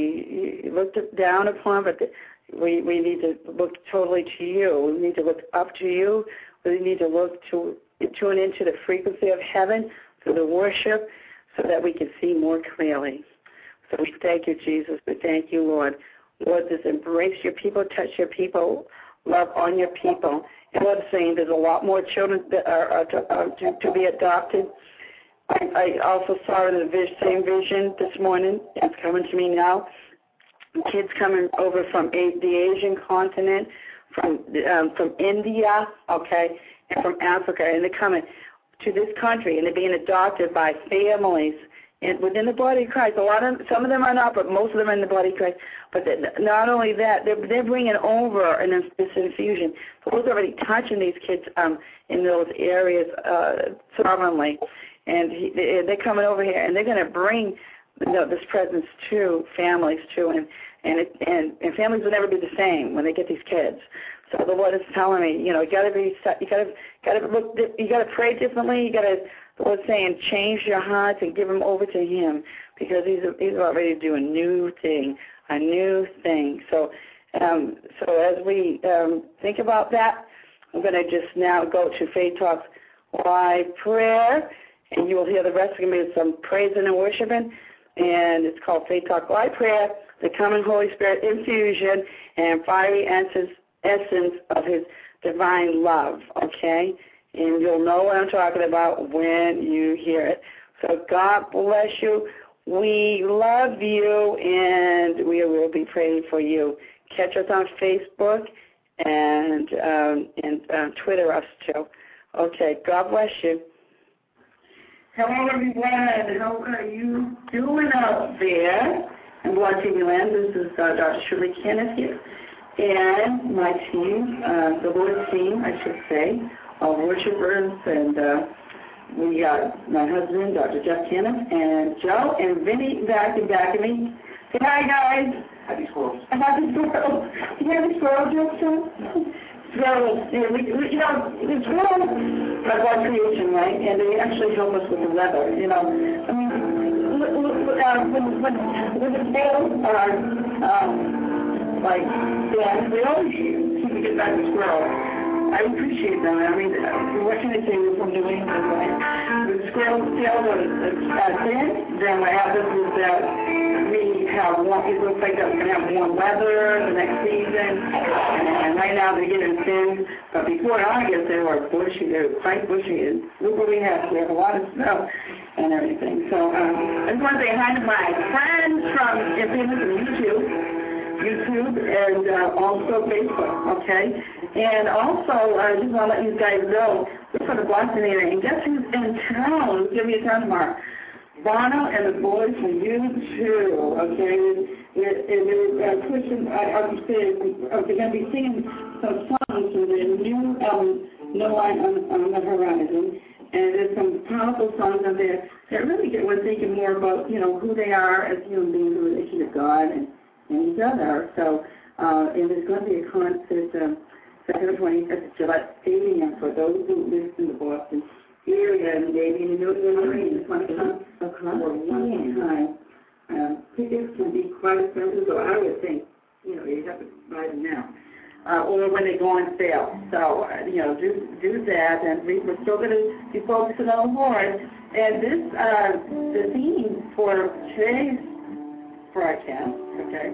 be looked down upon, but we, we need to look totally to you. We need to look up to you. We need to look to tune into the frequency of heaven through the worship so that we can see more clearly. So we thank you, Jesus. We thank you, Lord. Lord, just embrace your people, touch your people, love on your people. And Lord is saying there's a lot more children that are, are, to, are to, to be adopted. I, I also saw in the same vision this morning. It's coming to me now. Kids coming over from a, the Asian continent, from um, from India, okay, and from Africa, and they're coming to this country, and they're being adopted by families and within the body of Christ. A lot of some of them are not, but most of them are in the body of Christ. But not only that, they're, they're bringing over an, this infusion. The Lord's already touching these kids um, in those areas uh, sovereignly, and he, they're coming over here, and they're going to bring you know, this presence to families too, and and, it, and and families will never be the same when they get these kids. So the Lord is telling me, you know, you got to be, you got to, got to look, you got to pray differently. You got to, the Lord's saying, change your hearts and give them over to Him, because He's He's about ready to do a new thing, a new thing. So Um, so as we um, think about that, I'm going to just now go to Faith Talks Live Prayer, and you will hear the rest of me with some praising and worshiping. And it's called Faith Talk Live Prayer, the common Holy Spirit infusion and fiery essence, essence of His divine love, okay? And you'll know what I'm talking about when you hear it. So God bless you. We love you, and we will be praying for you. Catch us on Facebook and um, and uh, Twitter us too. Okay, God bless you. Hello, everyone. How are you doing out there in Blog T V Land? This is uh, Doctor Shirley Kenneth here, and my team, uh, the Lord's team, I should say, of worshipers, and uh, we got my husband, Doctor Jeff Kenneth, and Joe and Vinny back and back of me. Say hi, guys. Happy squirrels. Happy squirrels. You have a squirrel joke, Joe? Squirrels. You know, you know, the squirrels are God's creation, right? And they actually help us with the weather. You know, I mean, uh, when when when the squirrels are um, like, yeah, they always seem to get back to squirrels. I appreciate them. I mean, uh, what can I say? We're from New England, right? The squirrels tails are uh, thin. Then what happens is that we have warm, it looks like that we're going to have warm weather the next season. And right now they're getting thin. But before August, they were bushy. They were quite bushy. And look what we have. We have a lot of snow and everything. So um, I just want to say hi to my friends from YouTube. YouTube and uh, also Facebook, okay? And also, I uh, just want to let you guys know, we're from the Boston area, and guess who's in town? Who's going to be in town tomorrow? Bono and the boys from YouTube, okay? And they're uh, pushing, I would say, uh, they're going to be singing some songs from their new album, No Line on, on the Horizon. And there's some powerful songs on there that really get one thinking more about, you know, who they are as human beings in relation to God and and each other. So, uh, and there's going to be a concert um, September twentieth at Gillette Stadium for those who live in the Boston area, and maybe in the New England area. Just want to come for one time. Um, tickets can be quite expensive, so I would think, you know, you have to buy them now. Uh, or when they go on sale. So, uh, you know, do do that, and we, we're still going to be focusing on the Lord. And this, uh, the theme for today's broadcast, okay?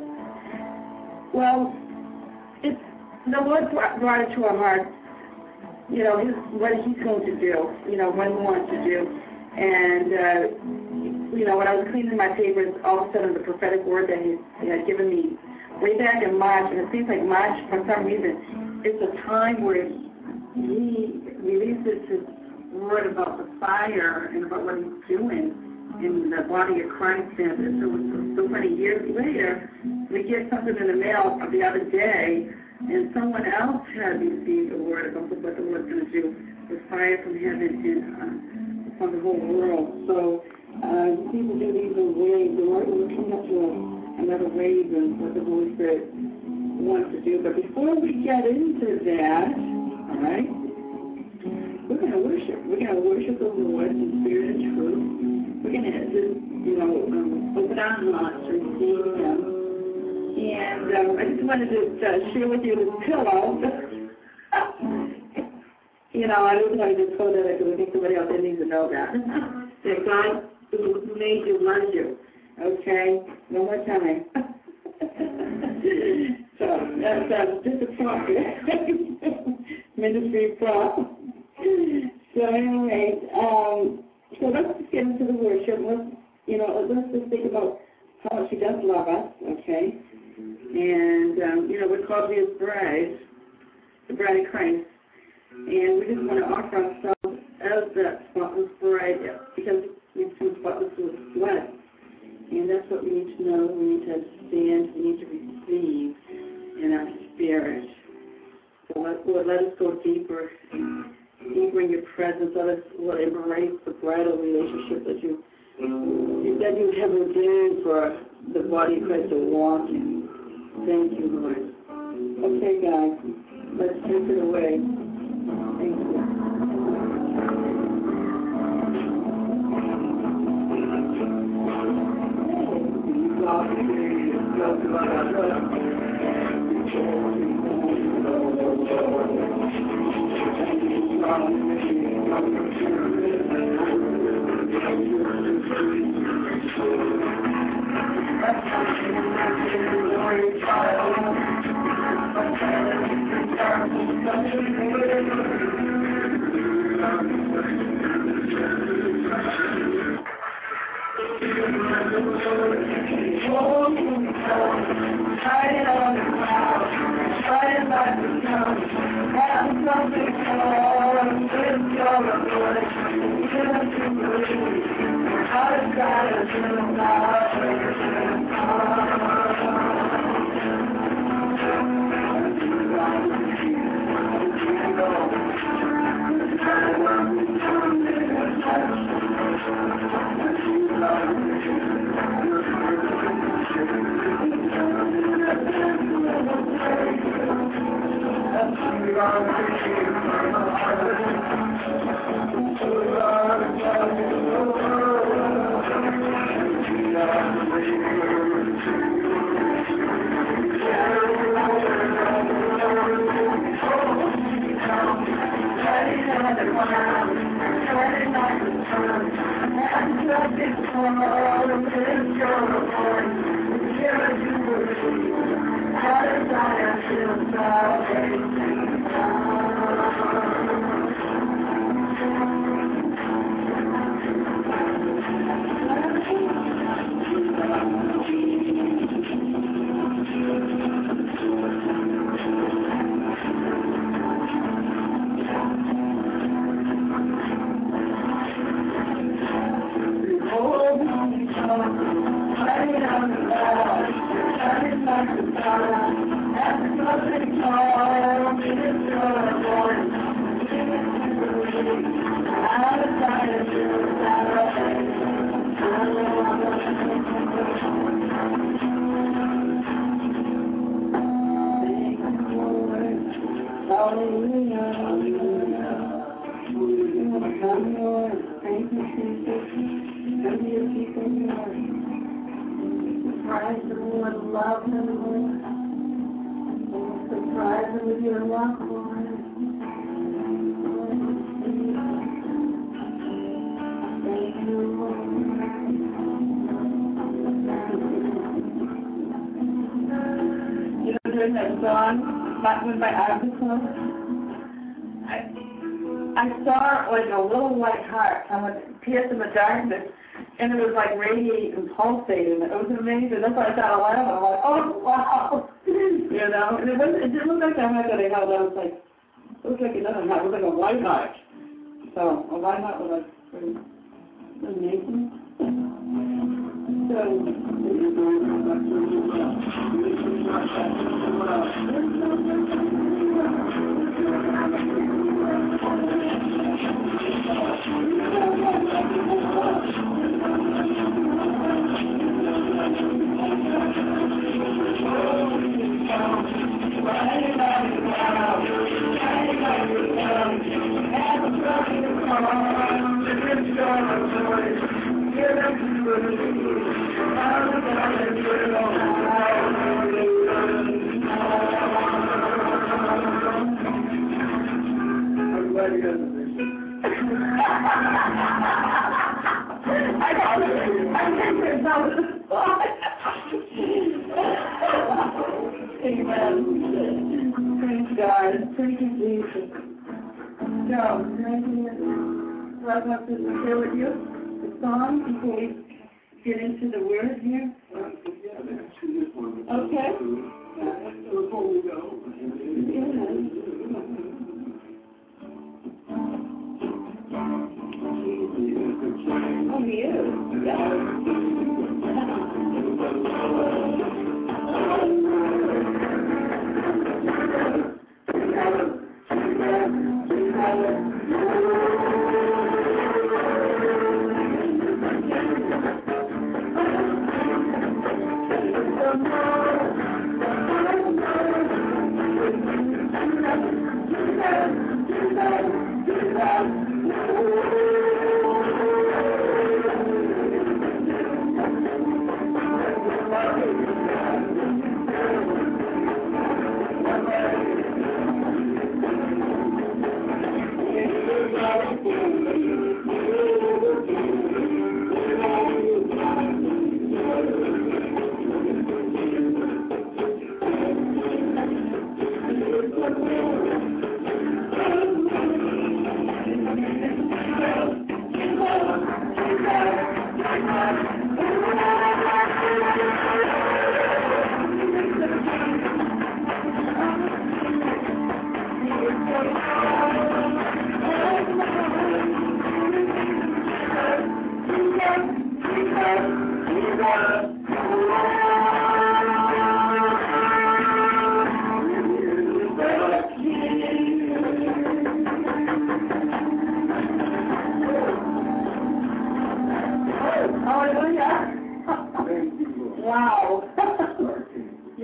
Well, it's, the Lord brought it to our heart, you know, his, what He's going to do, you know, what He wants to do. And, uh, you know, when I was cleaning my papers, all of a sudden the prophetic word that He, he had given me way back in March, and it seems like March, for some reason, it's a time where He releases His word about the fire and about what He's doing in the body of Christ. And so, so many years later, we get something in the mail the other day, and someone else had received a word about what the Lord's going to do with fire from heaven and uh, from the whole world. So uh, people do these in waves. We're coming up to a, another wave of what the Holy Spirit wants to do. But before we get into that, all right, we're going to worship. We're going to worship the Lord in spirit and truth. We're going to just, you know, um, open our hearts to receive Him. And um, I just wanted to uh, share with you this pillow. You know, I don't want to just hold it because I think somebody else needs to know that. That God who made you loves you. Okay? One more time. So that's uh, just a prop. Ministry prop. So anyway, um, so let's just get into the worship. Let's, you know, let's just think about how much He does love us, okay? And, um, you know, we're called to be His bride, the bride of Christ. And we just want to offer ourselves as that spotless bride because we've been spotless with blood. And that's what we need to know. We need to understand. We need to receive in our spirit. So let, Lord, let us go deeper, deeper in your presence. Let us, Lord, embrace the bridal relationship that you that you have ordained for the body of Christ to walk in. Thank you, Lord. Okay, guys, let's take it away. Thank you. By Africa, I, I saw like a little white heart come and pierce in the darkness, and it was like radiating and pulsating. It was amazing. That's why I thought aloud. I'm like, oh wow, you know. And it wasn't. It didn't look like the heart that I held. I was like, it looked like another heart. It was like a white heart. So a white heart was like pretty amazing. So. Praise God. Praise Jesus. So, I'd love to share with you the song before we get into the word here. Okay. Before we go. Oh, you. Yeah.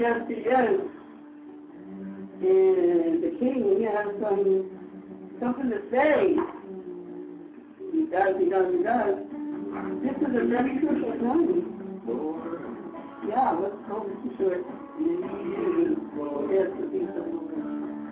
Yes, he is. And the king, he has some, something to say. He does, he does, he does. This is a very crucial time. Yeah, let's go to it. Yes, the peace of the Lord.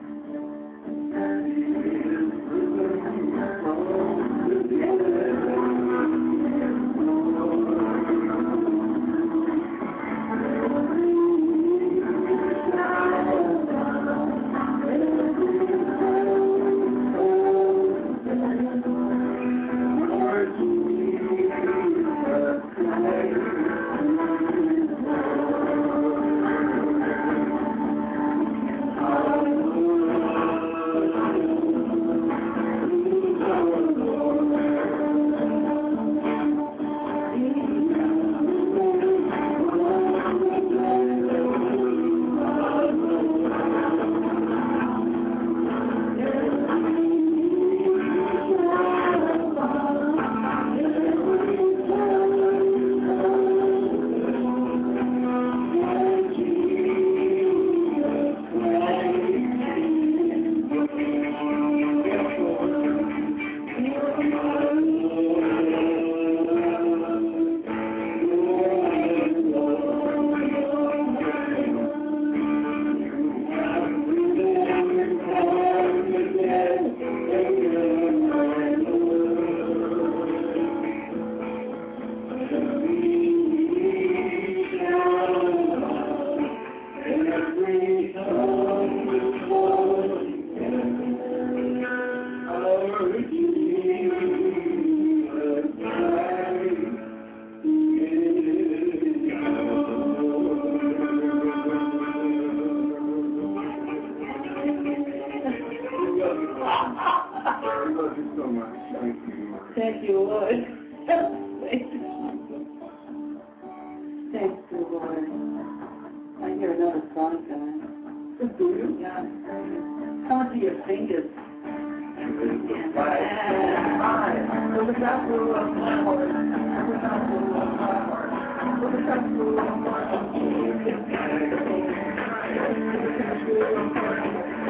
Thank you, Lord. Thank you, Lord. I hear another song coming. Do you? Yeah. Count to your fingers. Five. Look at that blue of my heart. Look at that blue of my heart. Look at that blue of my heart. Look at that blue of my heart.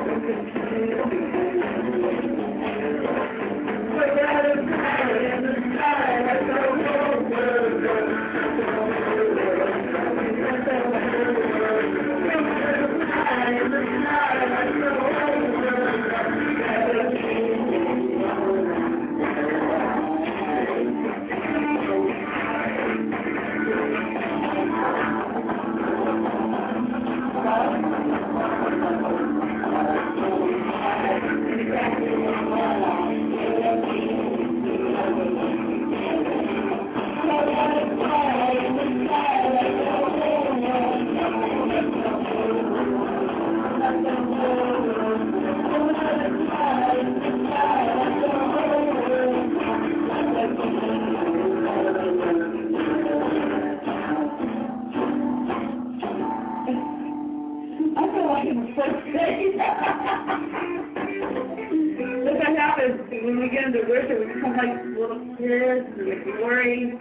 When we get into worship, we become like little kids and the glory.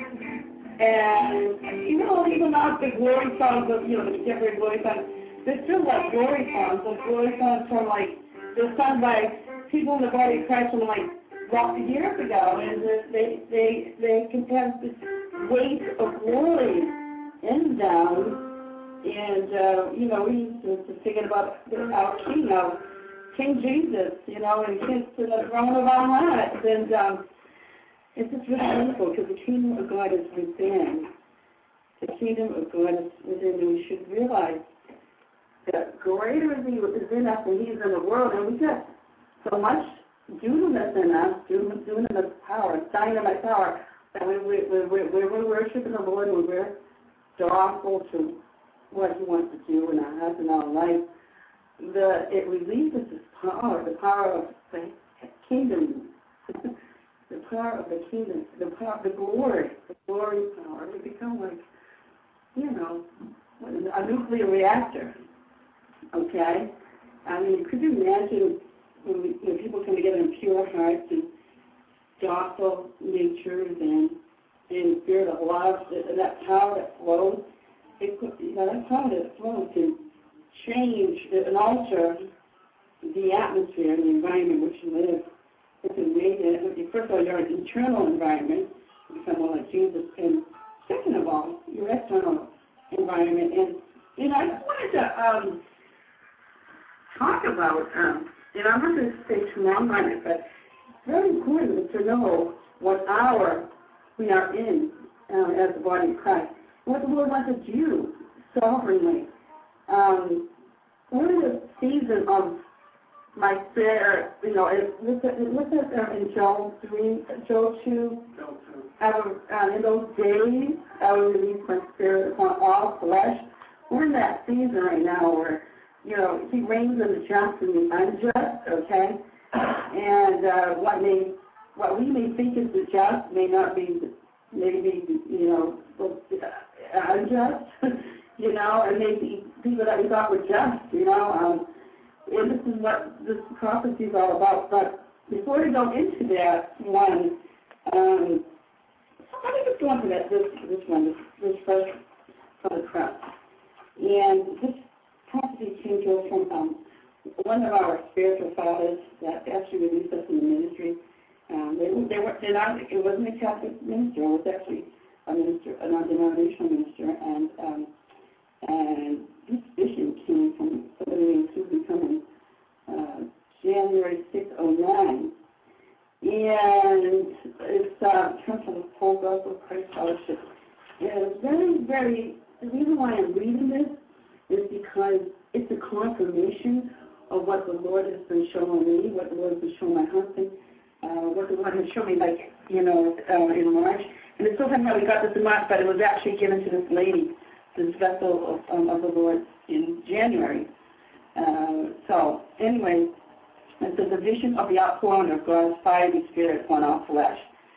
And even though even not the glory songs of, you know, the contemporary glory songs, they're still like glory songs. Those glory songs from like, they're sung by people in the body of Christ from like lots of years ago. And they they they can have this weight of glory in them. And, uh, you know, we used to, to thinking about our King, our King Jesus, you know, and King to the throne of our hearts. And um, it's just really wonderful because the kingdom of God is within. The kingdom of God is within, and we should realize that greater is He is in us than He is in the world. And we got so much dunamis in us, dunamis power, dynamite power, that when we, we, we, we, we're worshiping the Lord and we're docile to what He wants to do in our hearts and our life, the it releases His power, the power of the kingdom, the power of the kingdom, the power, the glory, the glory power. We become like, you know, a nuclear reactor. Okay, I mean, could you imagine when, we, when people come together in pure hearts and docile natures and in spirit of love, and that power that flows? It, you know, that power that flows can change and alter the atmosphere and the environment in which you live. It can make it, first of all, your internal environment become more like Jesus, and second of all, your external environment. And, you know, I just wanted to um, talk about, um, and I'm not going to stay too long on it, but it's very important to know what hour we are in um, as the body of Christ, what the Lord wants to do sovereignly. Um, we're in a season of my prayer, you know, it, look at, look at uh, in Job three, Job two, I will, uh, in those days, I will release my spirit upon all flesh. We're in that season right now where, you know, he reigns in the just and the unjust, okay? And uh, what may, what we may think is the just may not be, maybe, you know, unjust, you know, and maybe people that we thought were just, you know. Um, and this is what this prophecy is all about. But before we go into that one, um, let me just go into that, this, this one, this, this first from the cross. And this prophecy came to us from um, one of our spiritual fathers that actually released us in the ministry. Um, they, they were, they're not, it wasn't a Catholic minister, it was actually a minister, a non-denominational minister, and um, and this vision came from somebody named Susie Cummins, uh, January sixth, oh nine. And it's uh, comes from the Full Gospel of Christ Fellowship. And it's very, very, the reason why I'm reading this is because it's a confirmation of what the Lord has been showing me, what the Lord has been showing my husband, uh, what the Lord has shown me, like, you know, uh, in March. And it's so funny how we got this in March, but it was actually given to this lady, this vessel of, um, of the Lord in January. Uh, so, anyway, it says the vision of the outpouring of God's fiery spirit upon all flesh.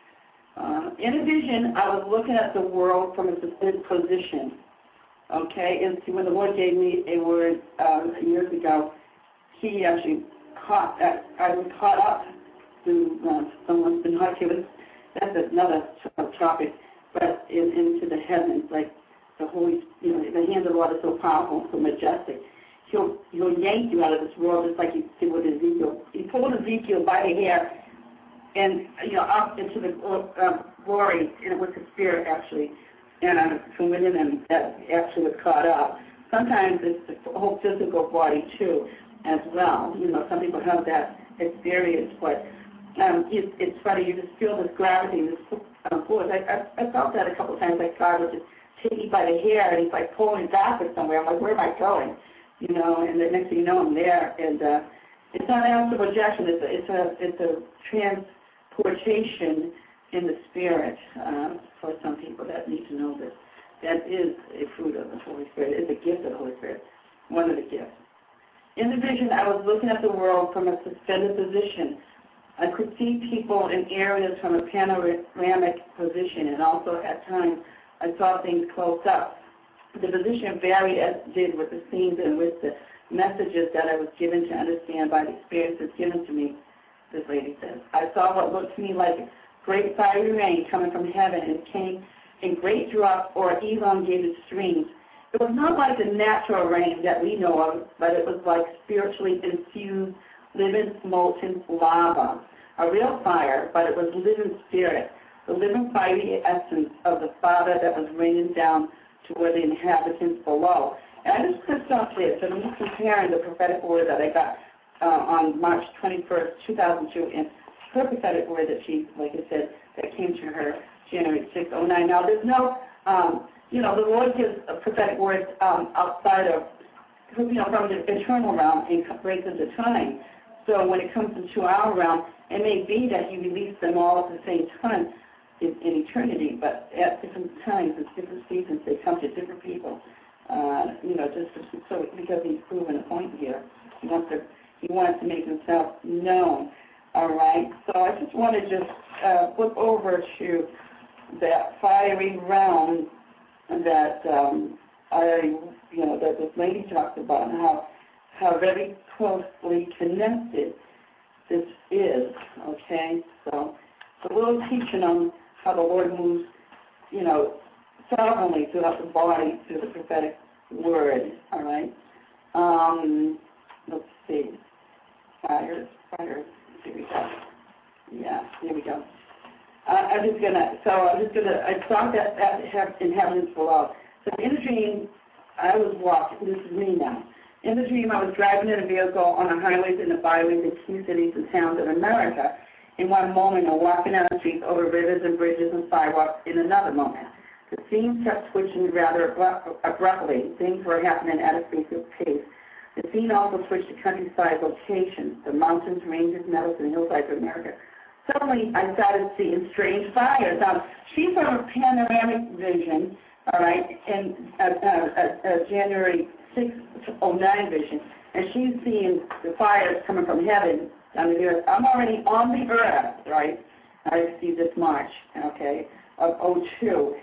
Uh, in a vision, I was looking at the world from a suspended position. Okay, and see, when the Lord gave me a word uh, years ago, He actually caught. Uh, I was caught up to uh, someone's been hot. That's another topic, but in, into the heavens, like the Holy, you know, the hand of the Lord is so powerful, so majestic. He'll he'll yank you out of this world, just like he did with Ezekiel. He pulled Ezekiel by the hair, and you know, up into the uh, glory, and with the spirit actually, and uh, from within him that actually was caught up. Sometimes it's the whole physical body too, as well. You know, some people have that experience, but um, it, it's funny. You just feel this gravity, this uh, force. I, I I felt that a couple of times. Like God would just take me by the hair, and He's like pulling backwards somewhere. I'm like, where am I going? You know, and the next thing you know, I'm there, and uh, it's not an astral projection. It's a, it's a, it's a transportation in the spirit uh, for some people that need to know this. That is a fruit of the Holy Spirit. It's a gift of the Holy Spirit, one of the gifts. In the vision, I was looking at the world from a suspended position. I could see people in areas from a panoramic position, and also at times I saw things close up. The position varied as it did with the scenes and with the messages that I was given to understand by the experiences given to me, this lady says. I saw what looked to me like great fiery rain coming from heaven, and it came in great drops or elongated streams. It was not like the natural rain that we know of, but it was like spiritually infused, living, molten lava. A real fire, but it was living spirit, the living fiery essence of the Father that was raining down toward the inhabitants below. And I just put stuff there, so I'm just comparing the prophetic word that I got uh, on March twenty-first, two thousand two, and her prophetic word that she, like I said, that came to her January sixth, oh nine. Now, there's no, um, you know, the Lord gives a prophetic words um, outside of, you know, from the eternal realm and breaks into time. So when it comes into our realm, it may be that He released them all at the same time in, in eternity, but at different times, it's different seasons, they come to different people. Uh, you know, just so because He's proven a point here, He wants to He wants to make Himself known. All right. So I just want to just uh, flip over to that fiery realm that um, I, you know, that this lady talked about, and how how very closely connected this is. Okay. So a little teaching on how the Lord moves, you know, sovereignly throughout the body through the prophetic word, all right? Um, let's see. Fires, fires. Here we go. Yeah, here we go. Uh, I'm just gonna. So I'm just gonna. I saw that that have in heavens below. So in the dream, I was walking. This is me now. In the dream, I was driving in a vehicle on the highways and the byways in key cities and towns of America. In one moment, I'm walking down the streets over rivers and bridges and sidewalks in another moment. The scene kept switching rather abruptly. Things were happening at a frequent pace. The scene also switched to countryside locations, the mountains, ranges, meadows, and hillsides of America. Suddenly, I started seeing strange fires. Now, she's from a panoramic vision, all right, and uh, uh, uh, January sixth oh nine vision, and she's seeing the fires coming from heaven on the earth. I'm already on the earth, right? I see this March, okay, of oh two.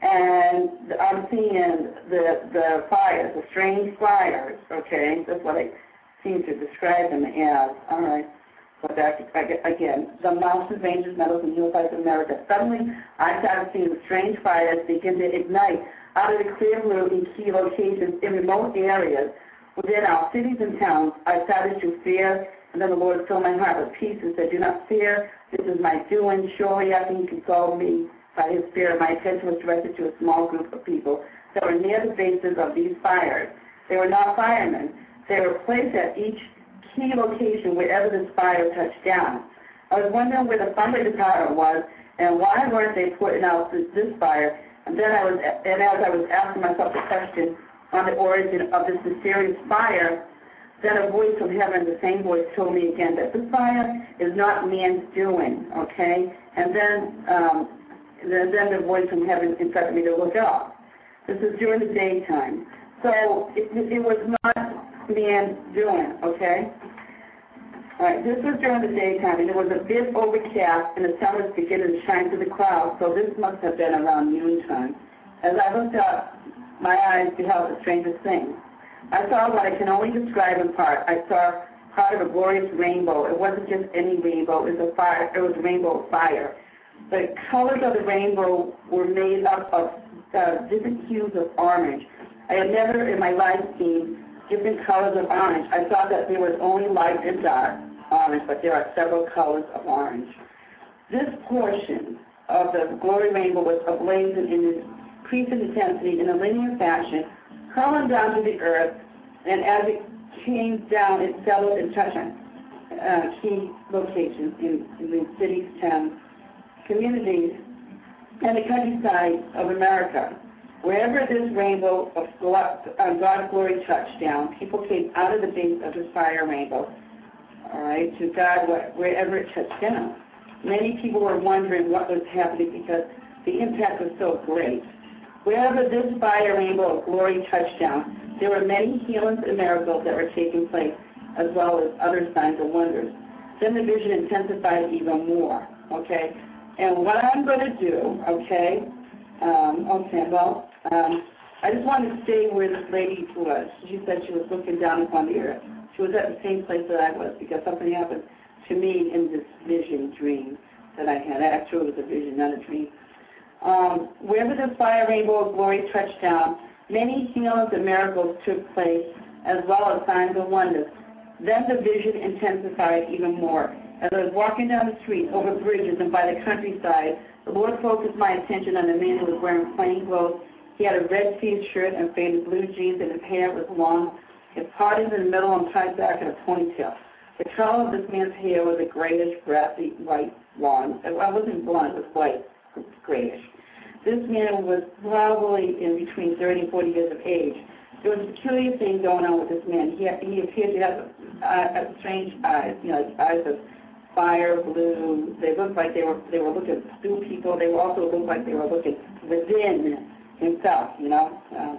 And I'm seeing the the fires, the strange fires, okay? That's what I seem to describe them as, all right? But that, again, the mountains, ranges, meadows, and hillsides of America. Suddenly, I started seeing the strange fires begin to ignite out of the clear blue in key locations in remote areas within our cities and towns. I started to fear, and then the Lord filled my heart with peace and said, "Do not fear. This is my doing. Surely I think He console me by His Spirit." My attention was directed to a small group of people that were near the bases of these fires. They were not firemen. They were placed at each key location wherever this fire touched down. I was wondering where the fire department was and why weren't they putting out this, this fire. And then I was, and as I was asking myself the question on the origin of this mysterious fire, then a voice from heaven, the same voice, told me again that this fire is not man's doing. Okay, and then um, then, then the voice from heaven instructed me to look up. This is during the daytime, so it, it was not man's doing. Okay. All right, this was during the daytime, and it was a bit overcast, and the sun was beginning to shine through the clouds, so this must have been around noontime. As I looked up, my eyes beheld the strangest thing. I saw what I can only describe in part. I saw part of a glorious rainbow. It wasn't just any rainbow. It was a fire. It was a rainbow of fire. The colors of the rainbow were made up of uh, different hues of orange. I had never in my life seen different colors of orange. I thought that there was only light and dark orange, but there are several colors of orange. This portion of the glory rainbow was ablaze in its increasing intensity in a linear fashion, hurling down to the earth, and as it came down, it settled and touched on uh, key locations in, in the cities, towns, communities, and the countryside of America. Wherever this rainbow of God's glory touched down, people came out of the base of the fire rainbow, all right, to God wherever it touched down. Many people were wondering what was happening because the impact was so great. Wherever this fire rainbow of glory touched down, there were many healings and miracles that were taking place, as well as other signs and wonders. Then the vision intensified even more, okay? And what I'm going to do, okay, um, okay, well, um, I just wanted to stay where this lady was. She said she was looking down upon the earth. She was at the same place that I was because something happened to me in this vision dream that I had. Actually, it was a vision, not a dream. Um, wherever the fire rainbow of glory touched down, many healings and miracles took place, as well as signs and wonders. Then the vision intensified even more. As I was walking down the street, over bridges, and by the countryside, the Lord focused my attention on a man who was wearing plain clothes. He had a red tweed shirt and faded blue jeans, and his hair was long. It parted in the middle and tied back in a ponytail. The color of this man's hair was a grayish, brassy, white blonde. It wasn't blonde, it was white, grayish. This man was probably in between thirty and forty years of age. There was a peculiar thing going on with this man. He, he appeared to have uh, strange eyes, you know, like eyes of fire, blue. They looked like they were they were looking through people. They also looked like they were looking within himself, you know.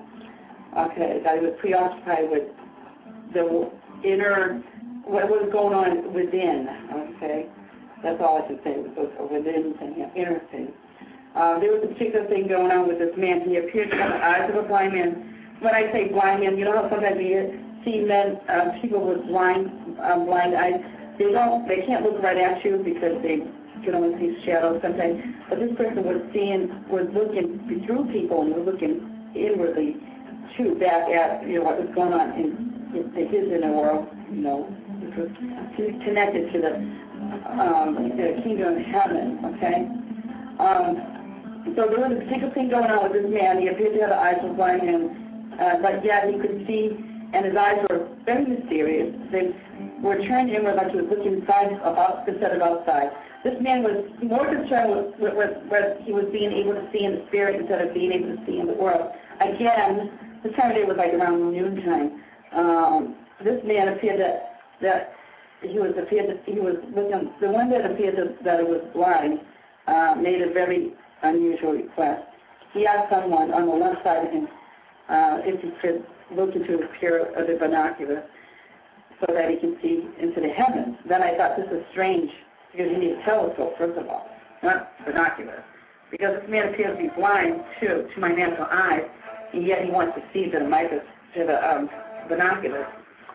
Uh, okay, that he was preoccupied with the inner, what was going on within, okay. That's all I can say, was within and inner thing. Uh, there was a particular thing going on with this man. He appeared to have the eyes of a blind man. When I say blind man, you know how sometimes you see men, uh, people with blind, um, blind eyes. They don't, they can't look right at you because they can only see shadows sometimes. But this person was seeing, was looking through people and was looking inwardly too, back at, you know, what was going on in, the his inner world, you know, which was connected to the, um, the kingdom of heaven, okay? Um, so there was a particular thing going on with this man. He appeared to have the eyes of a blind man, uh, but yet he could see, and his eyes were very mysterious. They were turned inward like he was looking inside about, instead of outside. This man was more concerned with, with, with he was being able to see in the spirit instead of being able to see in the world. Again, this time of day was like around noontime. Um, this man appeared that that he was appeared that he was looking. The one that appeared that, that it was blind uh, made a very unusual request. He asked someone on the left side of him uh, if he could look into the pair of the binoculars so that he can see into the heavens. Then I thought, this is strange, because you need a telescope, first of all, not binoculars. Because this man appears to be blind, too, to my natural eyes, and yet he wants to see to the, micro, to the um, binoculars.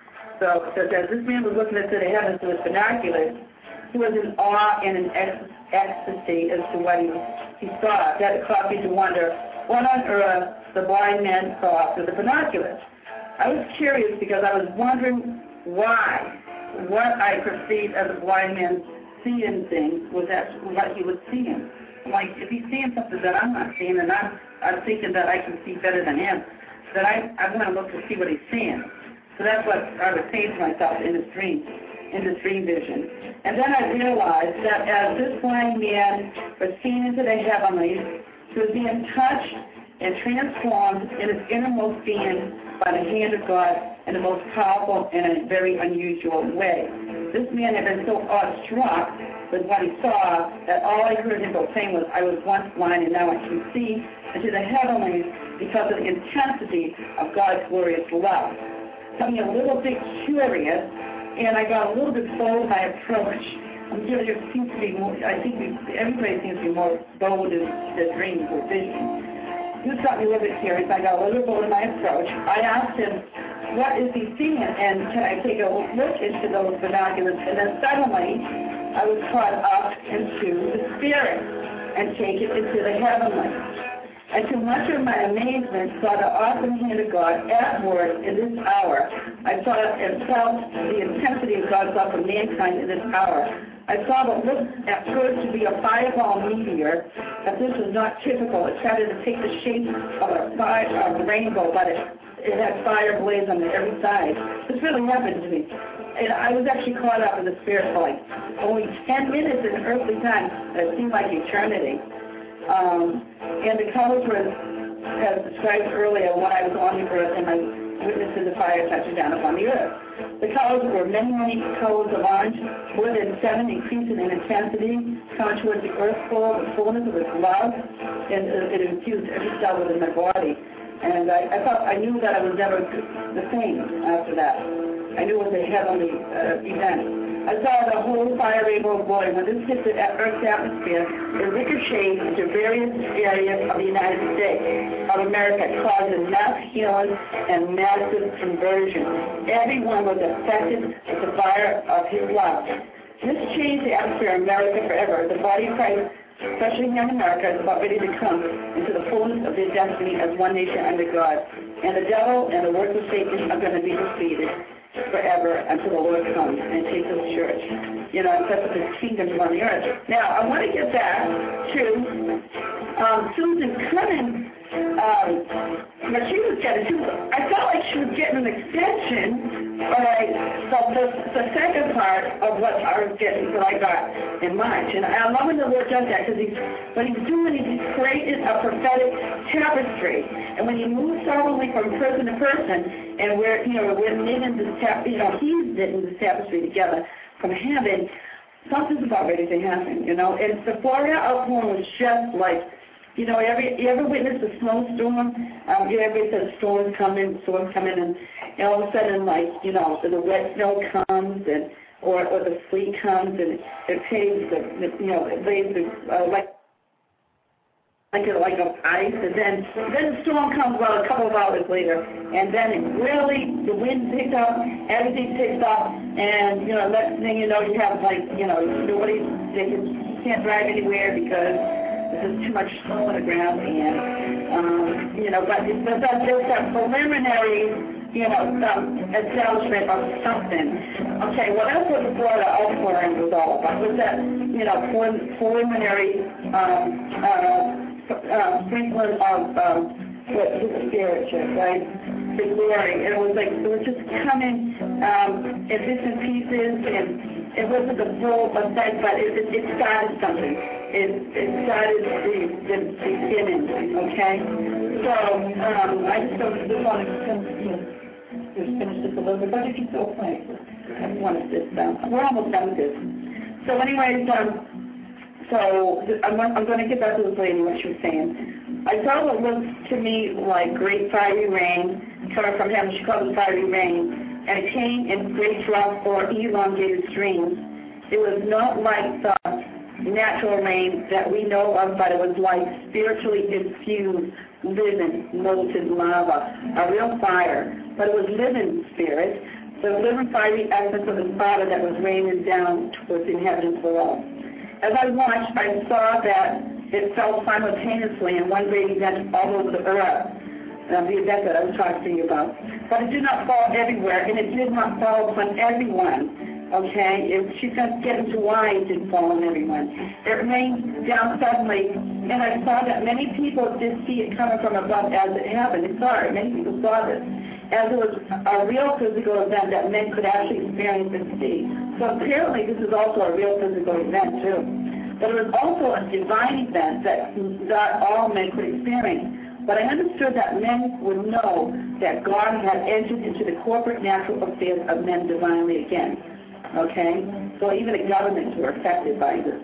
So, so as this man was looking into the heavens through his binoculars, he was in awe and in ec- ecstasy as to what he, he saw. That caused me to wonder, what on earth the blind man saw through the binoculars? I was curious because I was wondering why what I perceived as a blind man seeing things was actually what he was seeing. Like, if he's seeing something that I'm not seeing, and I'm, I'm thinking that I can see better than him, that I, I want to look to see what he's seeing. So that's what I was saying to myself in this dream, in this dream vision. And then I realized that as this blind man was seen into the heavenlies, he was being touched and transformed in his innermost being by the hand of God in the most powerful and a very unusual way. This man had been so awestruck with what he saw that all I heard him proclaim was, I was once blind and now I can see into the heavenlies because of the intensity of God's glorious love. Got me a little bit curious, and I got a little bit bold in my approach. I'm giving there seems to be more, I think we, everybody seems to be more bold in their dreams or visions. He got me a little bit curious. I got a little bit bold in my approach. I asked him, what is he seeing, and can I take a look into those binoculars? And then suddenly, I was caught up into the spirit and taken into the heavenly. And to much of my amazement, saw the awesome hand of God at work in this hour. I saw and felt the intensity of God's love for mankind in this hour. I saw what looked at first to be a fireball meteor, but this was not typical. It started to take the shape of a, fire, of a rainbow, but it, it had fire blaze on every side. This really happened to me. And I was actually caught up in the spirit for like only ten minutes in earthly time. It seemed like eternity. Um, and the colors were, as described earlier, when I was on the earth and I witnessed the fire touching down upon the earth. The colors were many, many colors of orange, more than seven, increasing in intensity, coming towards the earth full, the fullness of its love, and uh, it infused every cell within my body. And I, I felt, I knew that I was never the same after that. I knew it was a heavenly uh, event. I saw the whole fire rainbow of glory. When this hit the Earth's atmosphere, it ricocheted into various areas of the United States of America, causing mass healing and massive conversion. Everyone was affected with the fire of his love. This changed the atmosphere of America forever. The body of Christ, especially here in America, is about ready to come into the fullness of their destiny as one nation under God. And the devil and the works of Satan are going to be defeated forever until the Lord comes and takes his church, you know, and sets up his kingdom on the earth. Now, I want to get back to um, Susan Cummins. Um, what she was getting, she was, I felt like she was getting an extension, but I felt the, the second part of what I was getting, what I got in March. And I love when the Lord does that, because he's, what he's doing is he's created a prophetic tapestry. And when he moves solemnly from person to person, and we're, you know, we're knitting this tap, you know, he's knitting this tapestry together from heaven, something's about ready to happen, you know. And the Florida outpouring was just like, you know, every, you ever witnessed a snowstorm? Um, you ever said storms coming, storms coming, and, and all of a sudden, like, you know, the, the wet snow comes, and or, or the sleet comes, and it paves the, the you know, it lays the, uh, like, like a, like a ice, and then then the storm comes about a couple of hours later, and then it really, the wind picks up, everything picks up, and, you know, next thing you know, you have, like, you know, nobody, they can, you can't drive anywhere because there's too much snow on the ground, and, um, you know, but, but that, there's that preliminary, you know, um, establishment of something. Okay, well, that's what the Florida outpouring was all about, was that, you know, preliminary um, uh, uh, sprinkling of um, what his spirit, right? The glory. And it was like, it was just coming um, in bits and pieces, and it wasn't the full effect, but it, it, it started something. It, it started the, the beginning, okay? So, um, I just don't just want to just finish this a little bit, but you can still play. I just want to sit down. We're almost done with this. So anyways, um, so I'm, I'm going to get back to this lady, what she was saying. I saw what looked to me like great fiery rain coming from heaven. She called it fiery rain. And it came in great drops or elongated streams. It was not like the natural rain that we know of, but it was like spiritually infused, living, molten lava, a real fire. But it was living spirit, the living fiery essence of the Father that was raining down towards the inhabitants below. As I watched, I saw that it fell simultaneously in one great event all over the earth, uh, the event that I was talking to you about. But it did not fall everywhere, and it did not fall upon everyone, okay? It, she's going to get into why it didn't fall on everyone. It rained down suddenly, and I saw that many people did see it coming from above as it happened. They saw it. Many people saw this. As it was a real physical event that men could actually experience and see. So apparently this is also a real physical event too. But it was also a divine event that not all men could experience. But I understood that men would know that God had entered into the corporate natural affairs of men divinely again. Okay? So even the governments were affected by this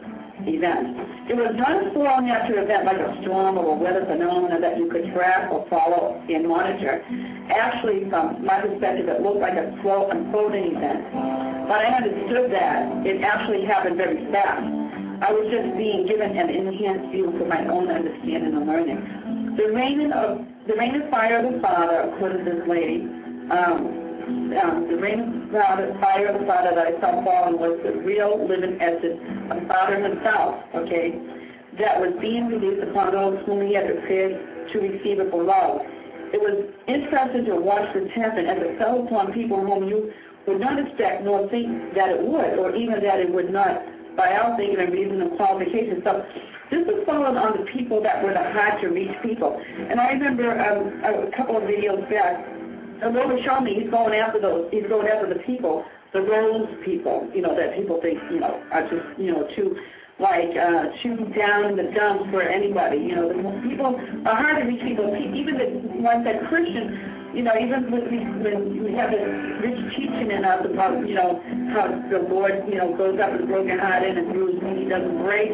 event. It was not a full natural event like a storm or a weather phenomenon that you could track or follow and monitor. Actually, from my perspective, it looked like a slow unfolding event. But I understood that it actually happened very fast. I was just being given an enhanced view for my own understanding and learning. The raining of the rain of fire of the Father, according to this lady, um, um, the rain of the fire of the Father that I saw falling was the real living essence of the Father himself, okay, that was being released upon those whom he had prepared to receive it below. It was interesting to watch this happen as it fell upon people whom you would not expect nor think that it would, or even that it would not, by our thinking and reason and qualification. So this was falling on the people that were the hard to reach people. And I remember um, a couple of videos back, the Lord was showing me he's going after those, he's going after the people, the rose people, you know, that people think, you know, are just, you know, too, like, uh, too down in the dumps for anybody. You know, the people are hard to reach people, even the ones that Christians, you know, even when we, when we have this rich teaching in us about, you know, how the Lord, you know, goes up with the brokenhearted and bruised when he doesn't break.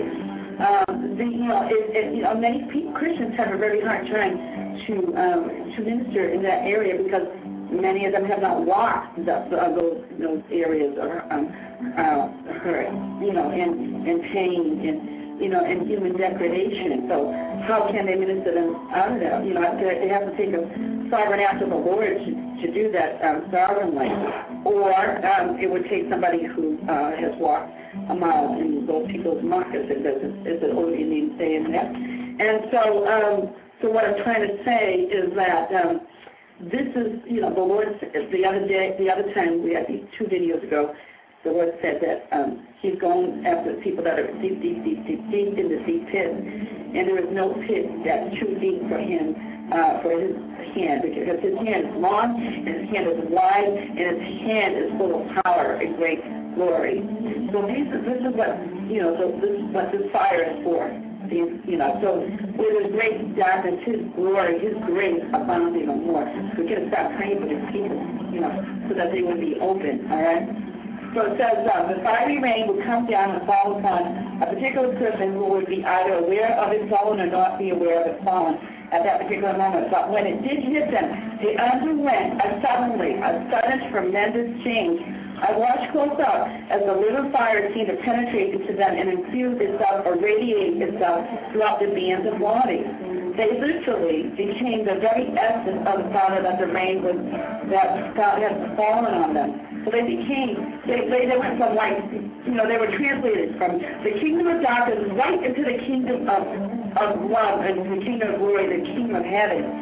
Um, the, you know, it, it, you know, many people, Christians have a very hard time to um, to minister in that area because many of them have not walked the, uh, those those areas or um, uh, hurt, you know, in in pain and you know, and human degradation. So how can they minister them out of that? You know, they have to take a sovereign act of the Lord to, to do that um, sovereignly, or um, it would take somebody who uh, has walked a mile in those people's markets, as an old Indian saying that. And so, um, so what I'm trying to say is that um, this is, you know, the Lord. The other day, the other time we had these two videos ago, the Lord said that um, He's going after people that are deep, deep, deep, deep, deep in the deep pit, and there is no pit that's too deep for Him, uh, for His hand, because His hand is long, and His hand is wide, and His hand is full of power and great glory. So these, this is what, you know, so this is what this fire is for. These, you know, so with His great darkness, His glory, His grace abounds even more. So we got to start praying for His people, you know, so that they would be open, all right? So it says, uh, the fiery rain would come down and fall upon a particular person who would be either aware of it falling or not be aware of it falling at that particular moment. But when it did hit them, they underwent a suddenly, a sudden tremendous change. I watched close up as the little fire seemed to penetrate into them and infuse itself or radiate itself throughout the bands of bodies. They literally became the very essence of the Father that the rain was, that God had fallen on them. So they became, they, they, they went from like, you know, they were translated from the kingdom of darkness right into the kingdom of, of love and the kingdom of glory, the kingdom of heaven.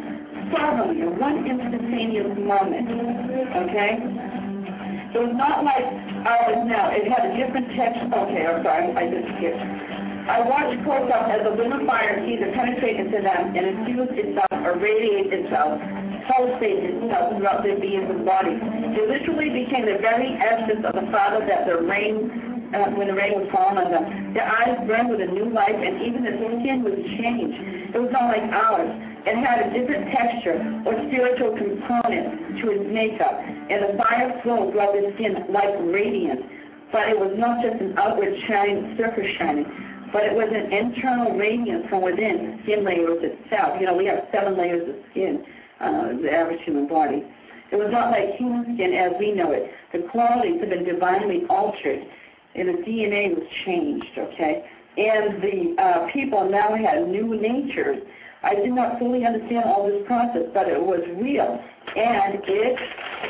suddenly, in one instantaneous moment, okay? It was not like ours now. It had a different texture. Okay, I'm sorry, I just skipped. I watched close up as the little fire either penetrate into them and infuse itself or radiate itself, pulsate itself throughout their beings and bodies. It literally became the very essence of the Father that the rain, uh, when the rain was falling on them. Their eyes burned with a new life, and even their skin was changed. It was not like ours. It had a different texture or spiritual component to its makeup, and the fire flowed throughout their skin like radiance. But it was not just an outward shine, surface shining, but it was an internal radiance from within, skin layers itself. You know, we have seven layers of skin, uh, the average human body. It was not like human skin as we know it. The qualities have been divinely altered, and the D N A was changed, okay? And the uh, people now had new natures. I did not fully understand all this process, but it was real, and it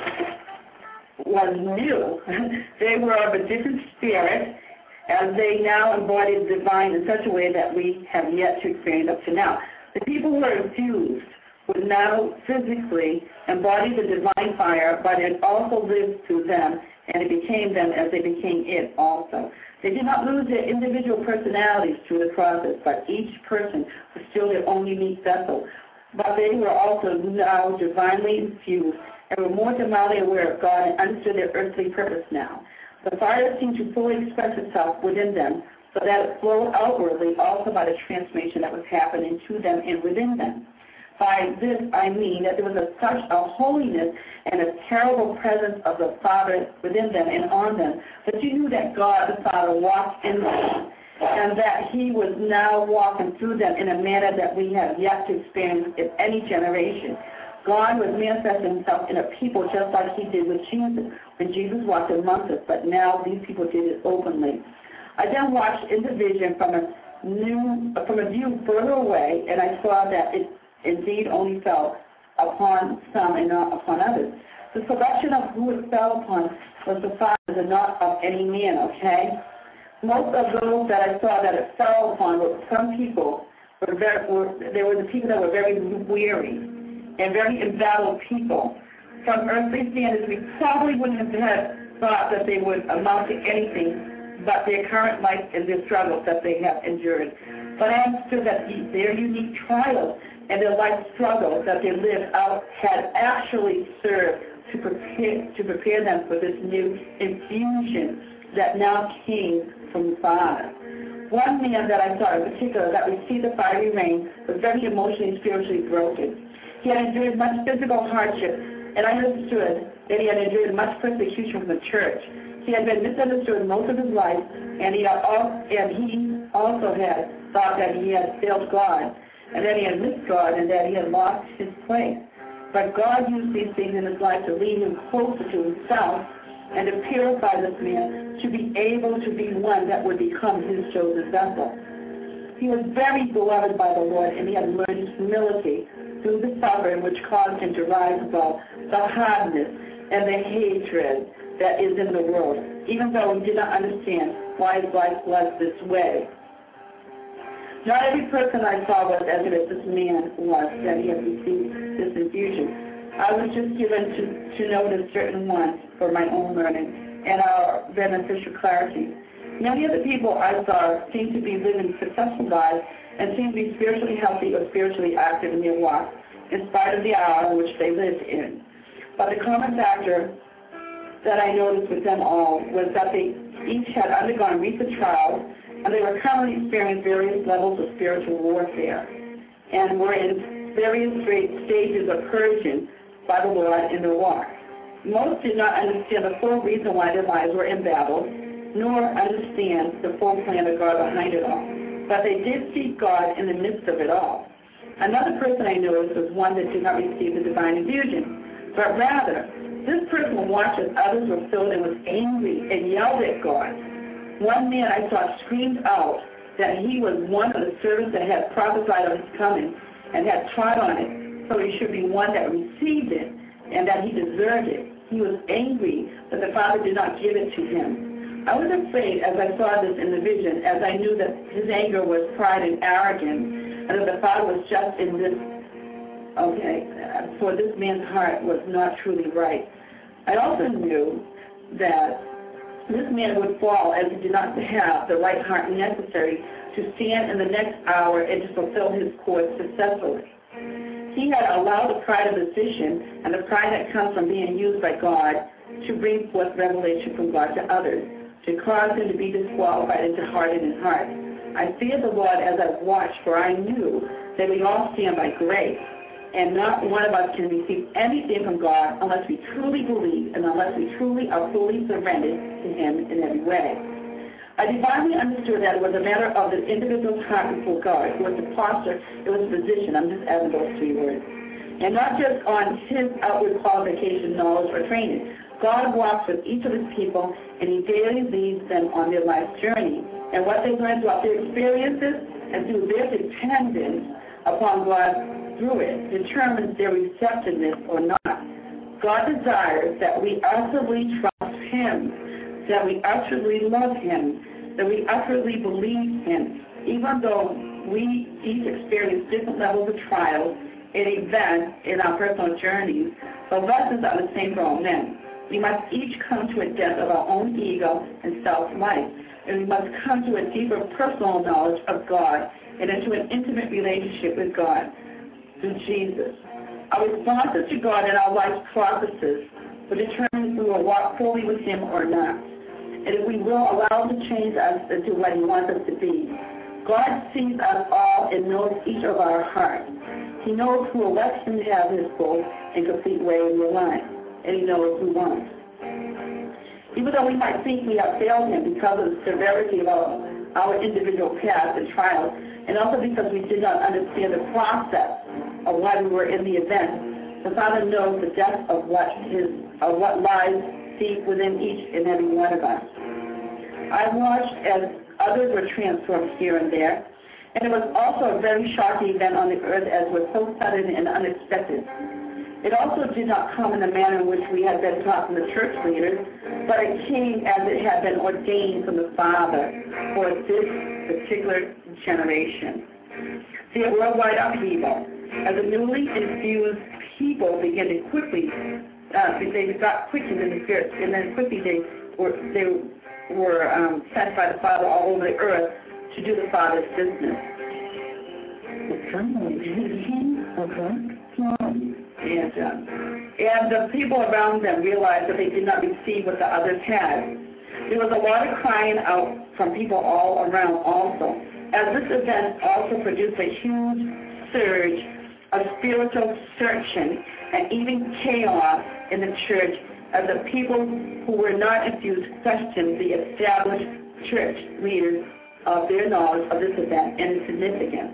was new. They were of a different spirit, as they now embodied the divine in such a way that we have yet to experience up to now. The people who are infused would now physically embody the divine fire, but it also lived through them, and it became them as they became it also. They did not lose their individual personalities through the process, but each person was still their own unique vessel. But they were also now divinely infused and were more divinely aware of God and understood their earthly purpose now. The fire seemed to fully express itself within them, so that it flowed outwardly also by the transformation that was happening to them and within them. By this, I mean that there was a, such a holiness and a terrible presence of the Father within them and on them, that you knew that God the Father walked in them, and that He was now walking through them in a manner that we have yet to experience in any generation. God was manifesting Himself in a people just like He did with Jesus, when Jesus walked amongst us, but now these people did it openly. I then watched in the vision from a new, from a view further away, and I saw that it indeed only fell upon some and not upon others. The selection of who it fell upon was the Father and not of any man, okay? Most of those that I saw that it fell upon were some people, were very, were, they were the people that were very weary and very embattled people. From earthly standards, we probably wouldn't have had thought that they would amount to anything but their current life and their struggles that they have endured. But I understood that their unique trials and their life struggles that they lived out had actually served to prepare, to prepare them for this new infusion that now came from the Father. One man that I saw in particular that received the fiery rain was very emotionally and spiritually broken. He had endured much physical hardship, and I understood that he had endured much persecution from the church. He had been misunderstood most of his life, and he, had all, and he also had thought that he had failed God, and that he had missed God, and that he had lost his place. But God used these things in his life to lead him closer to himself and to purify this man to be able to be one that would become his chosen vessel. He was very beloved by the Lord, and he had learned humility through the suffering which caused him to rise above the hardness and the hatred that is in the world, even though he did not understand why his life was this way. Not every person I saw was as if this man was, that he had received this infusion. I was just given to, to notice certain ones for my own learning and our beneficial clarity. Many of the people I saw seemed to be living successful lives and seemed to be spiritually healthy or spiritually active in their walk, in spite of the hour in which they lived in. But the common factor that I noticed with them all was that they each had undergone recent trials, and they were currently experiencing various levels of spiritual warfare and were in various great stages of purging by the Lord in their walk. Most did not understand the full reason why their lives were embattled, nor understand the full plan of God behind it all. But they did seek God in the midst of it all. Another person I noticed was one that did not receive the divine infusion, but rather, this person watched as others were filled and was angry and yelled at God. One man I saw screamed out that he was one of the servants that had prophesied of his coming and had trod on it, so he should be one that received it and that he deserved it. He was angry that the Father did not give it to him. I was afraid as I saw this in the vision, as I knew that his anger was pride and arrogance, and that the Father was just in this okay, uh, for this man's heart was not truly right. I also knew that this man would fall as he did not have the right heart necessary to stand in the next hour and to fulfill his course successfully. He had allowed the pride of position and the pride that comes from being used by God to bring forth revelation from God to others, to cause him to be disqualified and to harden his heart. I feared the Lord as I watched, for I knew that we all stand by grace, and not one of us can receive anything from God unless we truly believe and unless we truly are fully surrendered to him in every way. I divinely understood that it was a matter of the individual's heart before God. It was the posture, it was the position. I'm just adding those three words. And not just on his outward qualification, knowledge, or training. God walks with each of his people, and he daily leads them on their life's journey. And what they learn throughout their experiences and through their dependence upon God through it determines their receptiveness or not. God desires that we utterly trust him, that we utterly love him, that we utterly believe him, even though we each experience different levels of trials and events in our personal journeys. The lessons are the same for all men. We must each come to a depth of our own ego and self-life, and we must come to a deeper personal knowledge of God and into an intimate relationship with God through Jesus. Our responses to God in our life's processes will determine if we will walk fully with him or not, and if we will allow him to change us into what he wants us to be. God sees us all and knows each of our hearts. He knows who elects him to have his full and complete way in your life, and he knows who won't. Even though we might think we have failed him because of the severity of our, our individual paths and trials, and also because we did not understand the process of why we were in the event, the Father knows the depth of what his of what lies deep within each and every one of us. I watched as others were transformed here and there, and it was also a very shocking event on the earth as was so sudden and unexpected. It also did not come in the manner in which we had been taught from the church leaders, but it came as it had been ordained from the Father for this particular generation. See, a worldwide upheaval. As the newly infused people began to quickly, uh, they got quickened in the spirit, and then quickly they were they were um, sent by the Father all over the earth to do the Father's business. And, uh, and the people around them realized that they did not receive what the others had. There was a lot of crying out from people all around also, as this event also produced a huge surge of spiritual searching and even chaos in the church as the people who were not infused questioned the established church leaders of their knowledge of this event and its significance.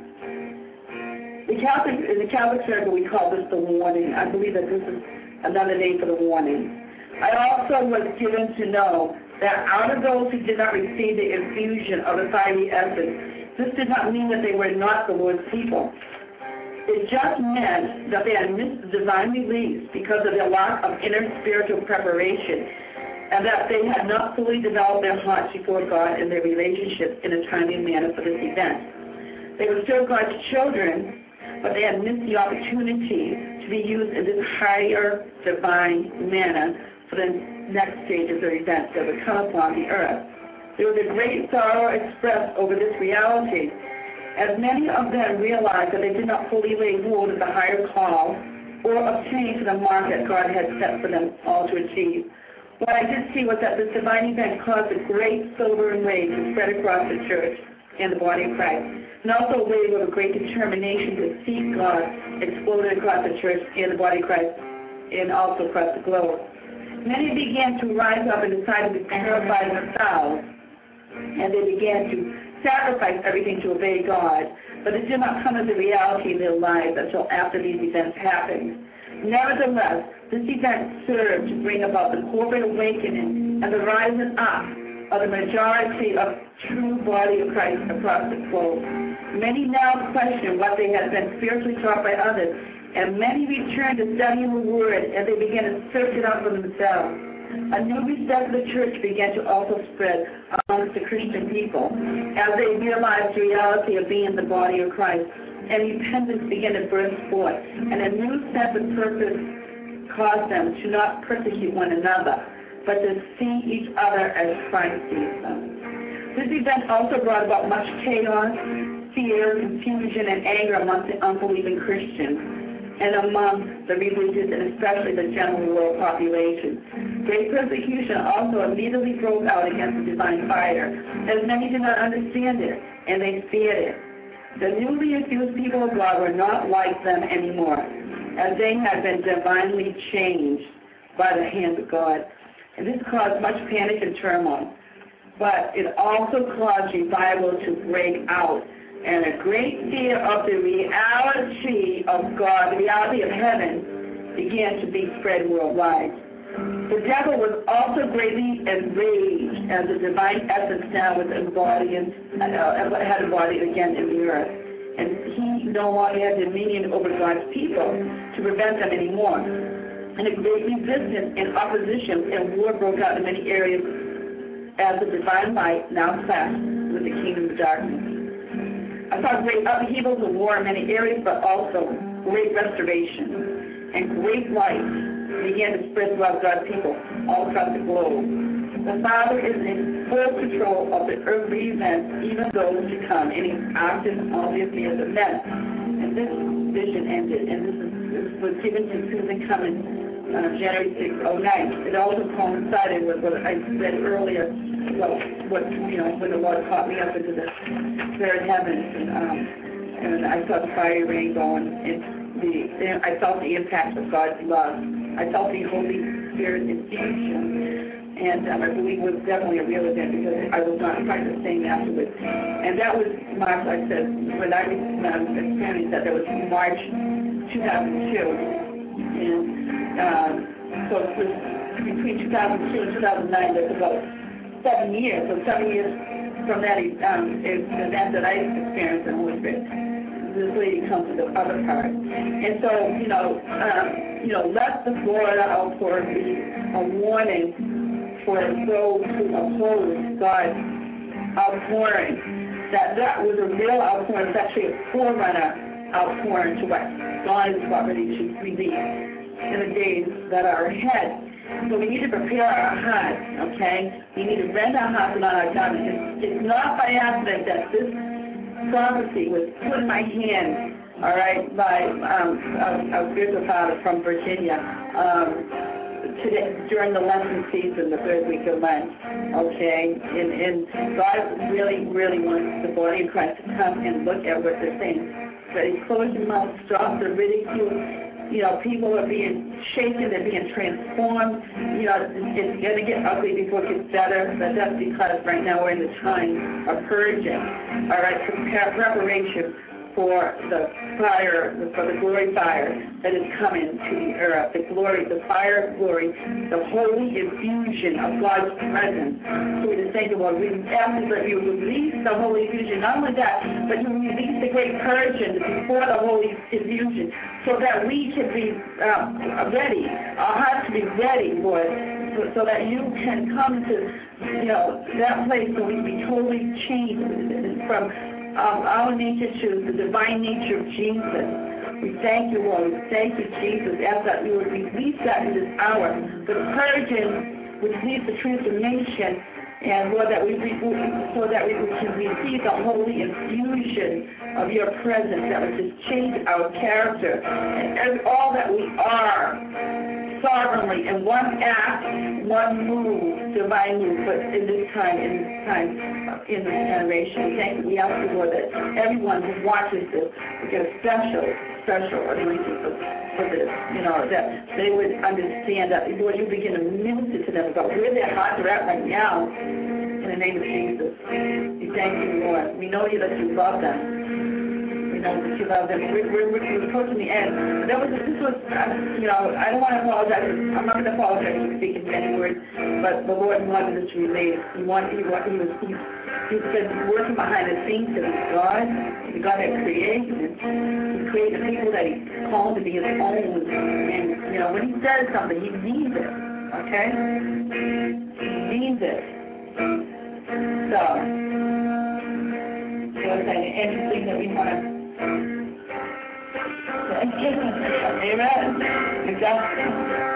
The Catholic, in the Catholic circle, we call this the warning. I believe that this is another name for the warning. I also was given to know that out of those who did not receive the infusion of the fiery essence, this did not mean that they were not the Lord's people. It just meant that they had missed the divine release because of their lack of inner spiritual preparation, and that they had not fully developed their hearts before God and their relationships in a timely manner for this event. They were still God's children, but they had missed the opportunity to be used in this higher divine manner for the next stages of events that would come upon the earth. There was a great sorrow expressed over this reality, as many of them realized that they did not fully lay hold of the higher call or obtain to the mark that God had set for them all to achieve. What I did see was that this divine event caused a great sobering wave to spread across the church and the body of Christ, and also a wave of a great determination to seek God exploded across the church and the body of Christ, and also across the globe. Many began to rise up and decided to purify themselves, and they began to sacrifice everything to obey God, but it did not come as a reality in their lives until after these events happened. Nevertheless, this event served to bring about the corporate awakening and the rising up of the majority of true body of Christ across the globe. Many now question what they had been spiritually taught by others, and many returned to studying the Word, and they began to search it out for themselves. A new respect for the church began to also spread amongst the Christian people as they realized the reality of being the body of Christ. and repentance began to burst forth, and a new sense of purpose caused them to not persecute one another, but to see each other as Christ sees them. This event also brought about much chaos, fear, confusion, and anger amongst the unbelieving Christians and among the religious and especially the general world population. Great persecution also immediately broke out against the divine fire, as many did not understand it, and they feared it. The newly infused people of God were not like them anymore, as they had been divinely changed by the hand of God. And this caused much panic and turmoil. But it also caused revival to break out, and a great fear of the reality of God, the reality of heaven, began to be spread worldwide. The devil was also greatly enraged as the divine essence now was embodied, uh, had embodied again in the earth. And he no longer had dominion over God's people to prevent them anymore. And a great resistance and opposition and war broke out in many areas as the divine light now clashed with the kingdom of darkness. I saw great upheavals and war in many areas, but also great restoration and great light began to spread throughout God's people all across the globe. The Father is in full control of the earthly events, even those to come, and He's active in all the affairs of men. And this vision ended, and this, is, this was given to Susan Cummins on uh, January sixth, oh nine. It also coincided with what I said earlier, well, what, you know, when the Lord caught me up into the third heavens, and, um, and I saw the fiery rain going, and the, and I felt the impact of God's love. I felt the Holy Spirit infusion. And um, I believe it was definitely a real event because I was not quite the same afterwards. And that was March, like I said, when I um, experienced that, that was March two thousand two. And um, so it was between two thousand two and two thousand nine, there's about seven years. So seven years from that um, event that I experienced in the Holy Spirit, this lady comes to the other part. And so, you know, um, you know, let the Florida outpour be a warning for those who oppose God's outpouring, that that was a real outpouring. It's actually a forerunner outpouring to what God is about ready to release in the days that are ahead. So we need to prepare our hearts, okay? We need to rend our hearts and not our garments. It's, it's not by accident that this prophecy was put in my hand, all right, by um, a, a spiritual father from Virginia. Um, Today, during the Lenten season, the third week of Lent, okay, and, and God really, really wants the body of Christ to come and look at what they're saying. But He closed your mouth, stop the ridicule. You know, people are being shaken, they're being transformed. You know, it's going to get ugly before it gets better, but that's because right now we're in the time of purging, all right, prepare, preparation for the fire, for the glory fire that is coming to the earth. The glory, the fire of glory, the holy infusion of God's presence. So we just thank you, Lord. We ask that you release the holy infusion. Not only that, but you release the great purging before the holy infusion so that we can be um, ready, our hearts can be ready, Lord, so, so that you can come to, you know, that place where we can be totally changed from Um, our nature to the divine nature of Jesus. We thank you, Lord. We thank you, Jesus. Ask that you would release that in this hour. The purging which leads to transformation, and Lord, that we so that we can receive the holy infusion of your presence that would just change our character and every, all that we are sovereignly in one act, one move, divine move, but in this time, in this time, in this generation. Thank you. We ask you, Lord, that everyone who watches this will get a special, special anointing for, for this, you know, that they would understand that, Lord, you begin to minister to them about where their hearts are at right now, in the name of Jesus. We thank you, Lord. We know you that you love them. That you love them. We're, we're, we're approaching the end. That was, this was, uh, you know, I don't want to apologize. I'm not going to apologize for speaking many words, but the Lord wanted us to relate. He wanted, he, he was, he, he's been working behind the scenes to be God, the God that created. He created people that He called to be His own. And, you know, when He says something, He means it, okay? He means it. So, so anything that we want to Amen. Exactly.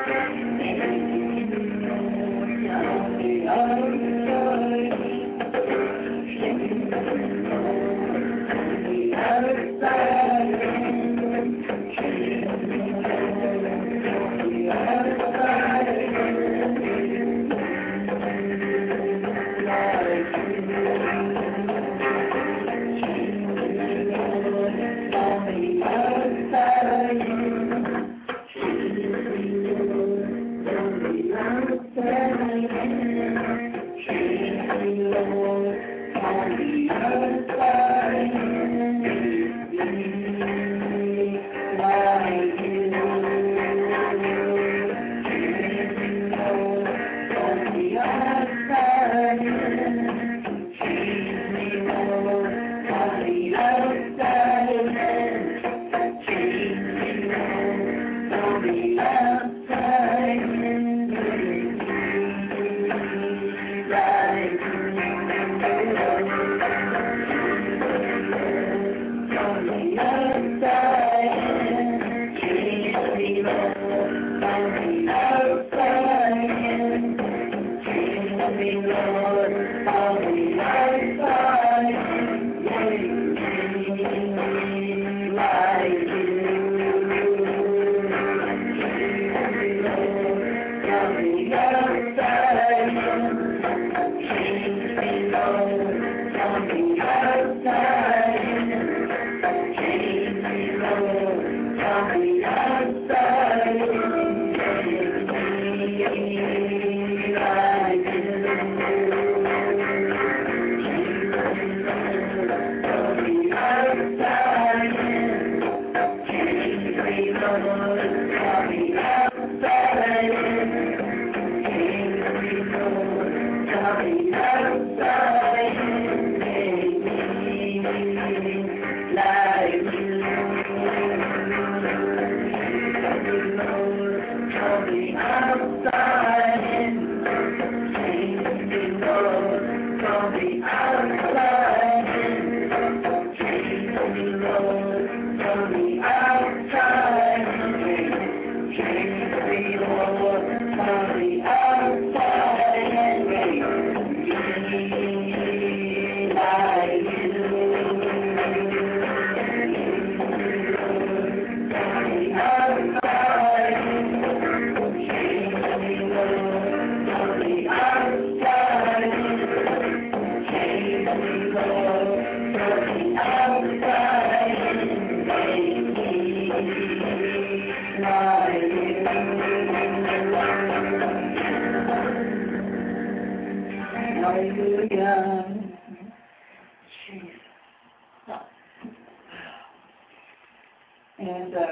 And uh,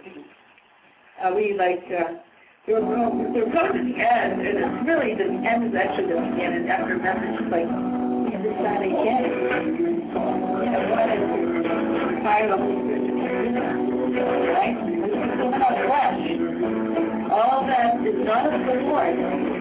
uh, we like, uh, we're, we're going to the end, and it's really, the end is actually the beginning. After a message, it's like, we have to start again. You know, what is fire of the Spirit, right? This is not flesh. All that is not of the Lord.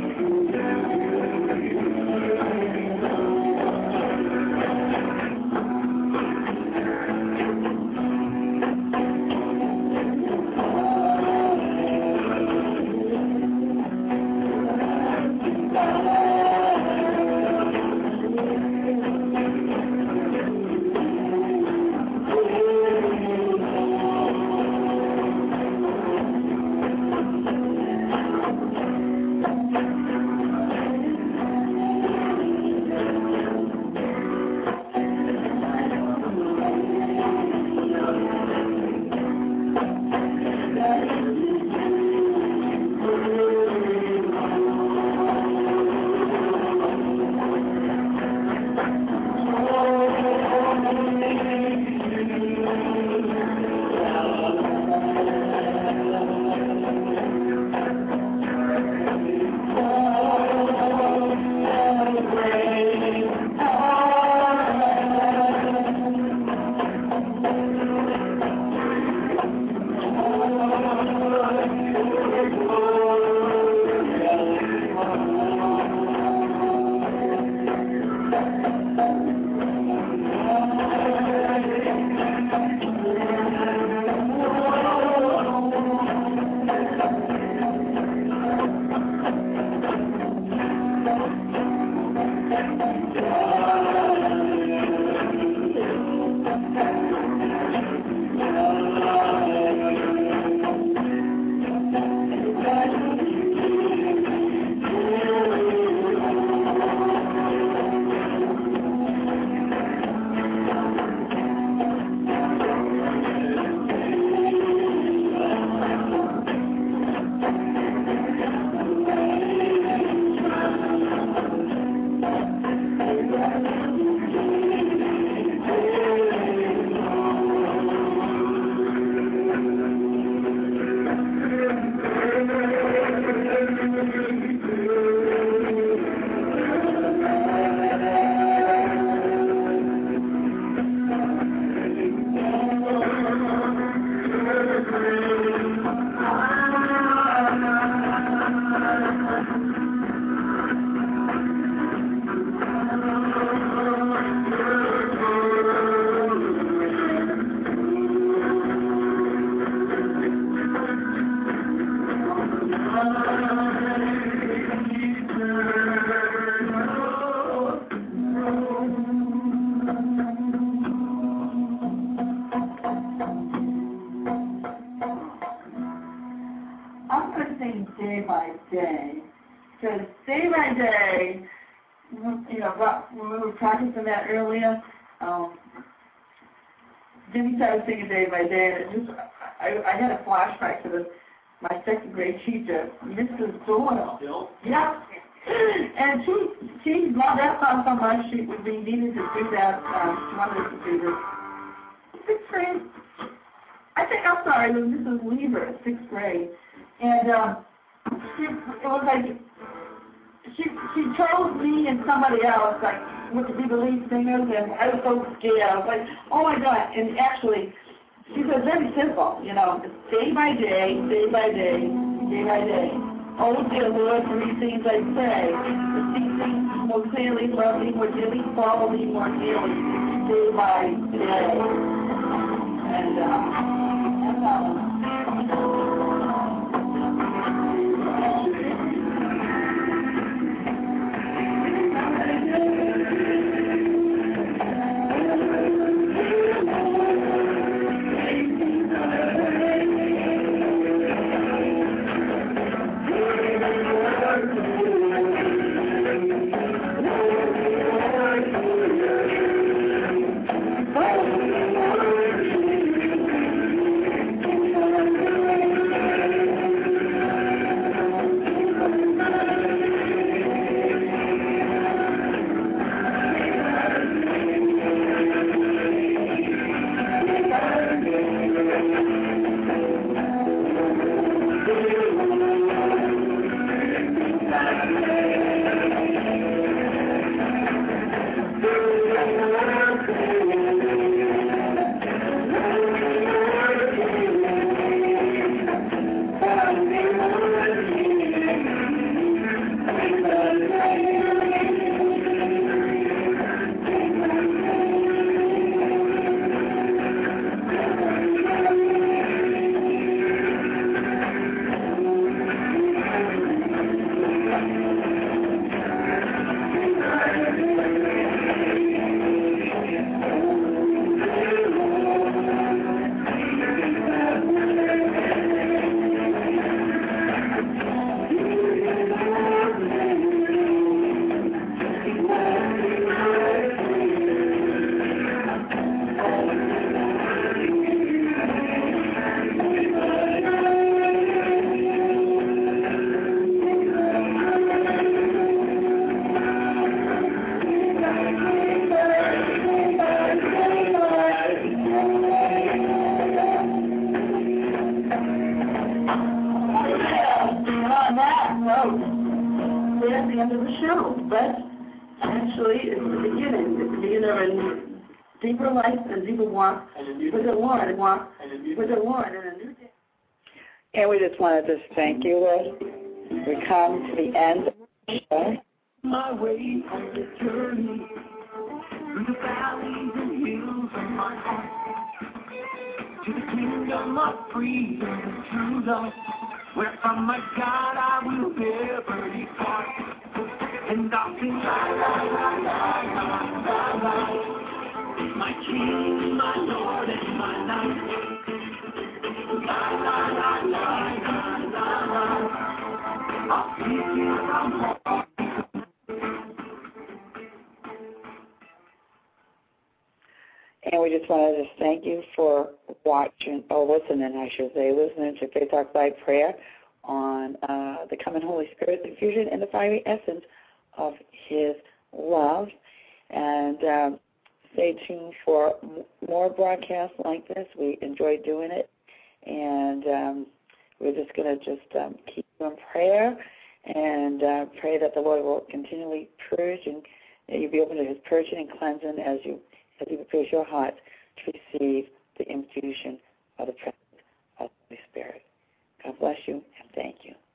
Practicing that earlier. Um, Jimmy started singing Day by Day, and it just, I, I had a flashback to the, my second grade teacher, Missus Doyle. Yeah. And she she loved that song so much, she would be needed to do that. Um, she wanted us to do this. Sixth grade. I think, I'm sorry, it was Missus Weaver, sixth grade. And um, she, it was like, she, she chose me and somebody else, like, what to be the lead singers, and I was so scared. I was like, oh my God. And actually, she said very simple, you know, it's day by day, day by day, day by day. Oh dear Lord, for these things I pray, to see things more clearly, love me more dearly, follow me more dearly, day by day. And uh, that's how. Deeper life and deeper walk with the Lord, walk with the Lord in a new day. And we just wanted to thank you, Lord. We come to the end of the show. My way on the journey through the valleys and hills of my heart to the kingdom of freedom and true love, where from my God I will never depart. and I'll sing la la la la la la la. My King, my Lord, and my life. La la la la la la la. I'll keep you from home. And we just wanted to thank you for watching, or listening, I should say, listening to Faith Talk Live Prayer on uh, the coming Holy Spirit infusion and the fiery essence of His love. And um, stay tuned for m- more broadcasts like this. We enjoy doing it. And um, we're just going to just um, keep you in prayer and uh, pray that the Lord will continually purge and that you'll be open to His purging and cleansing as you as He prepares your heart to receive the infusion of the presence of the Holy Spirit. God bless you and thank you.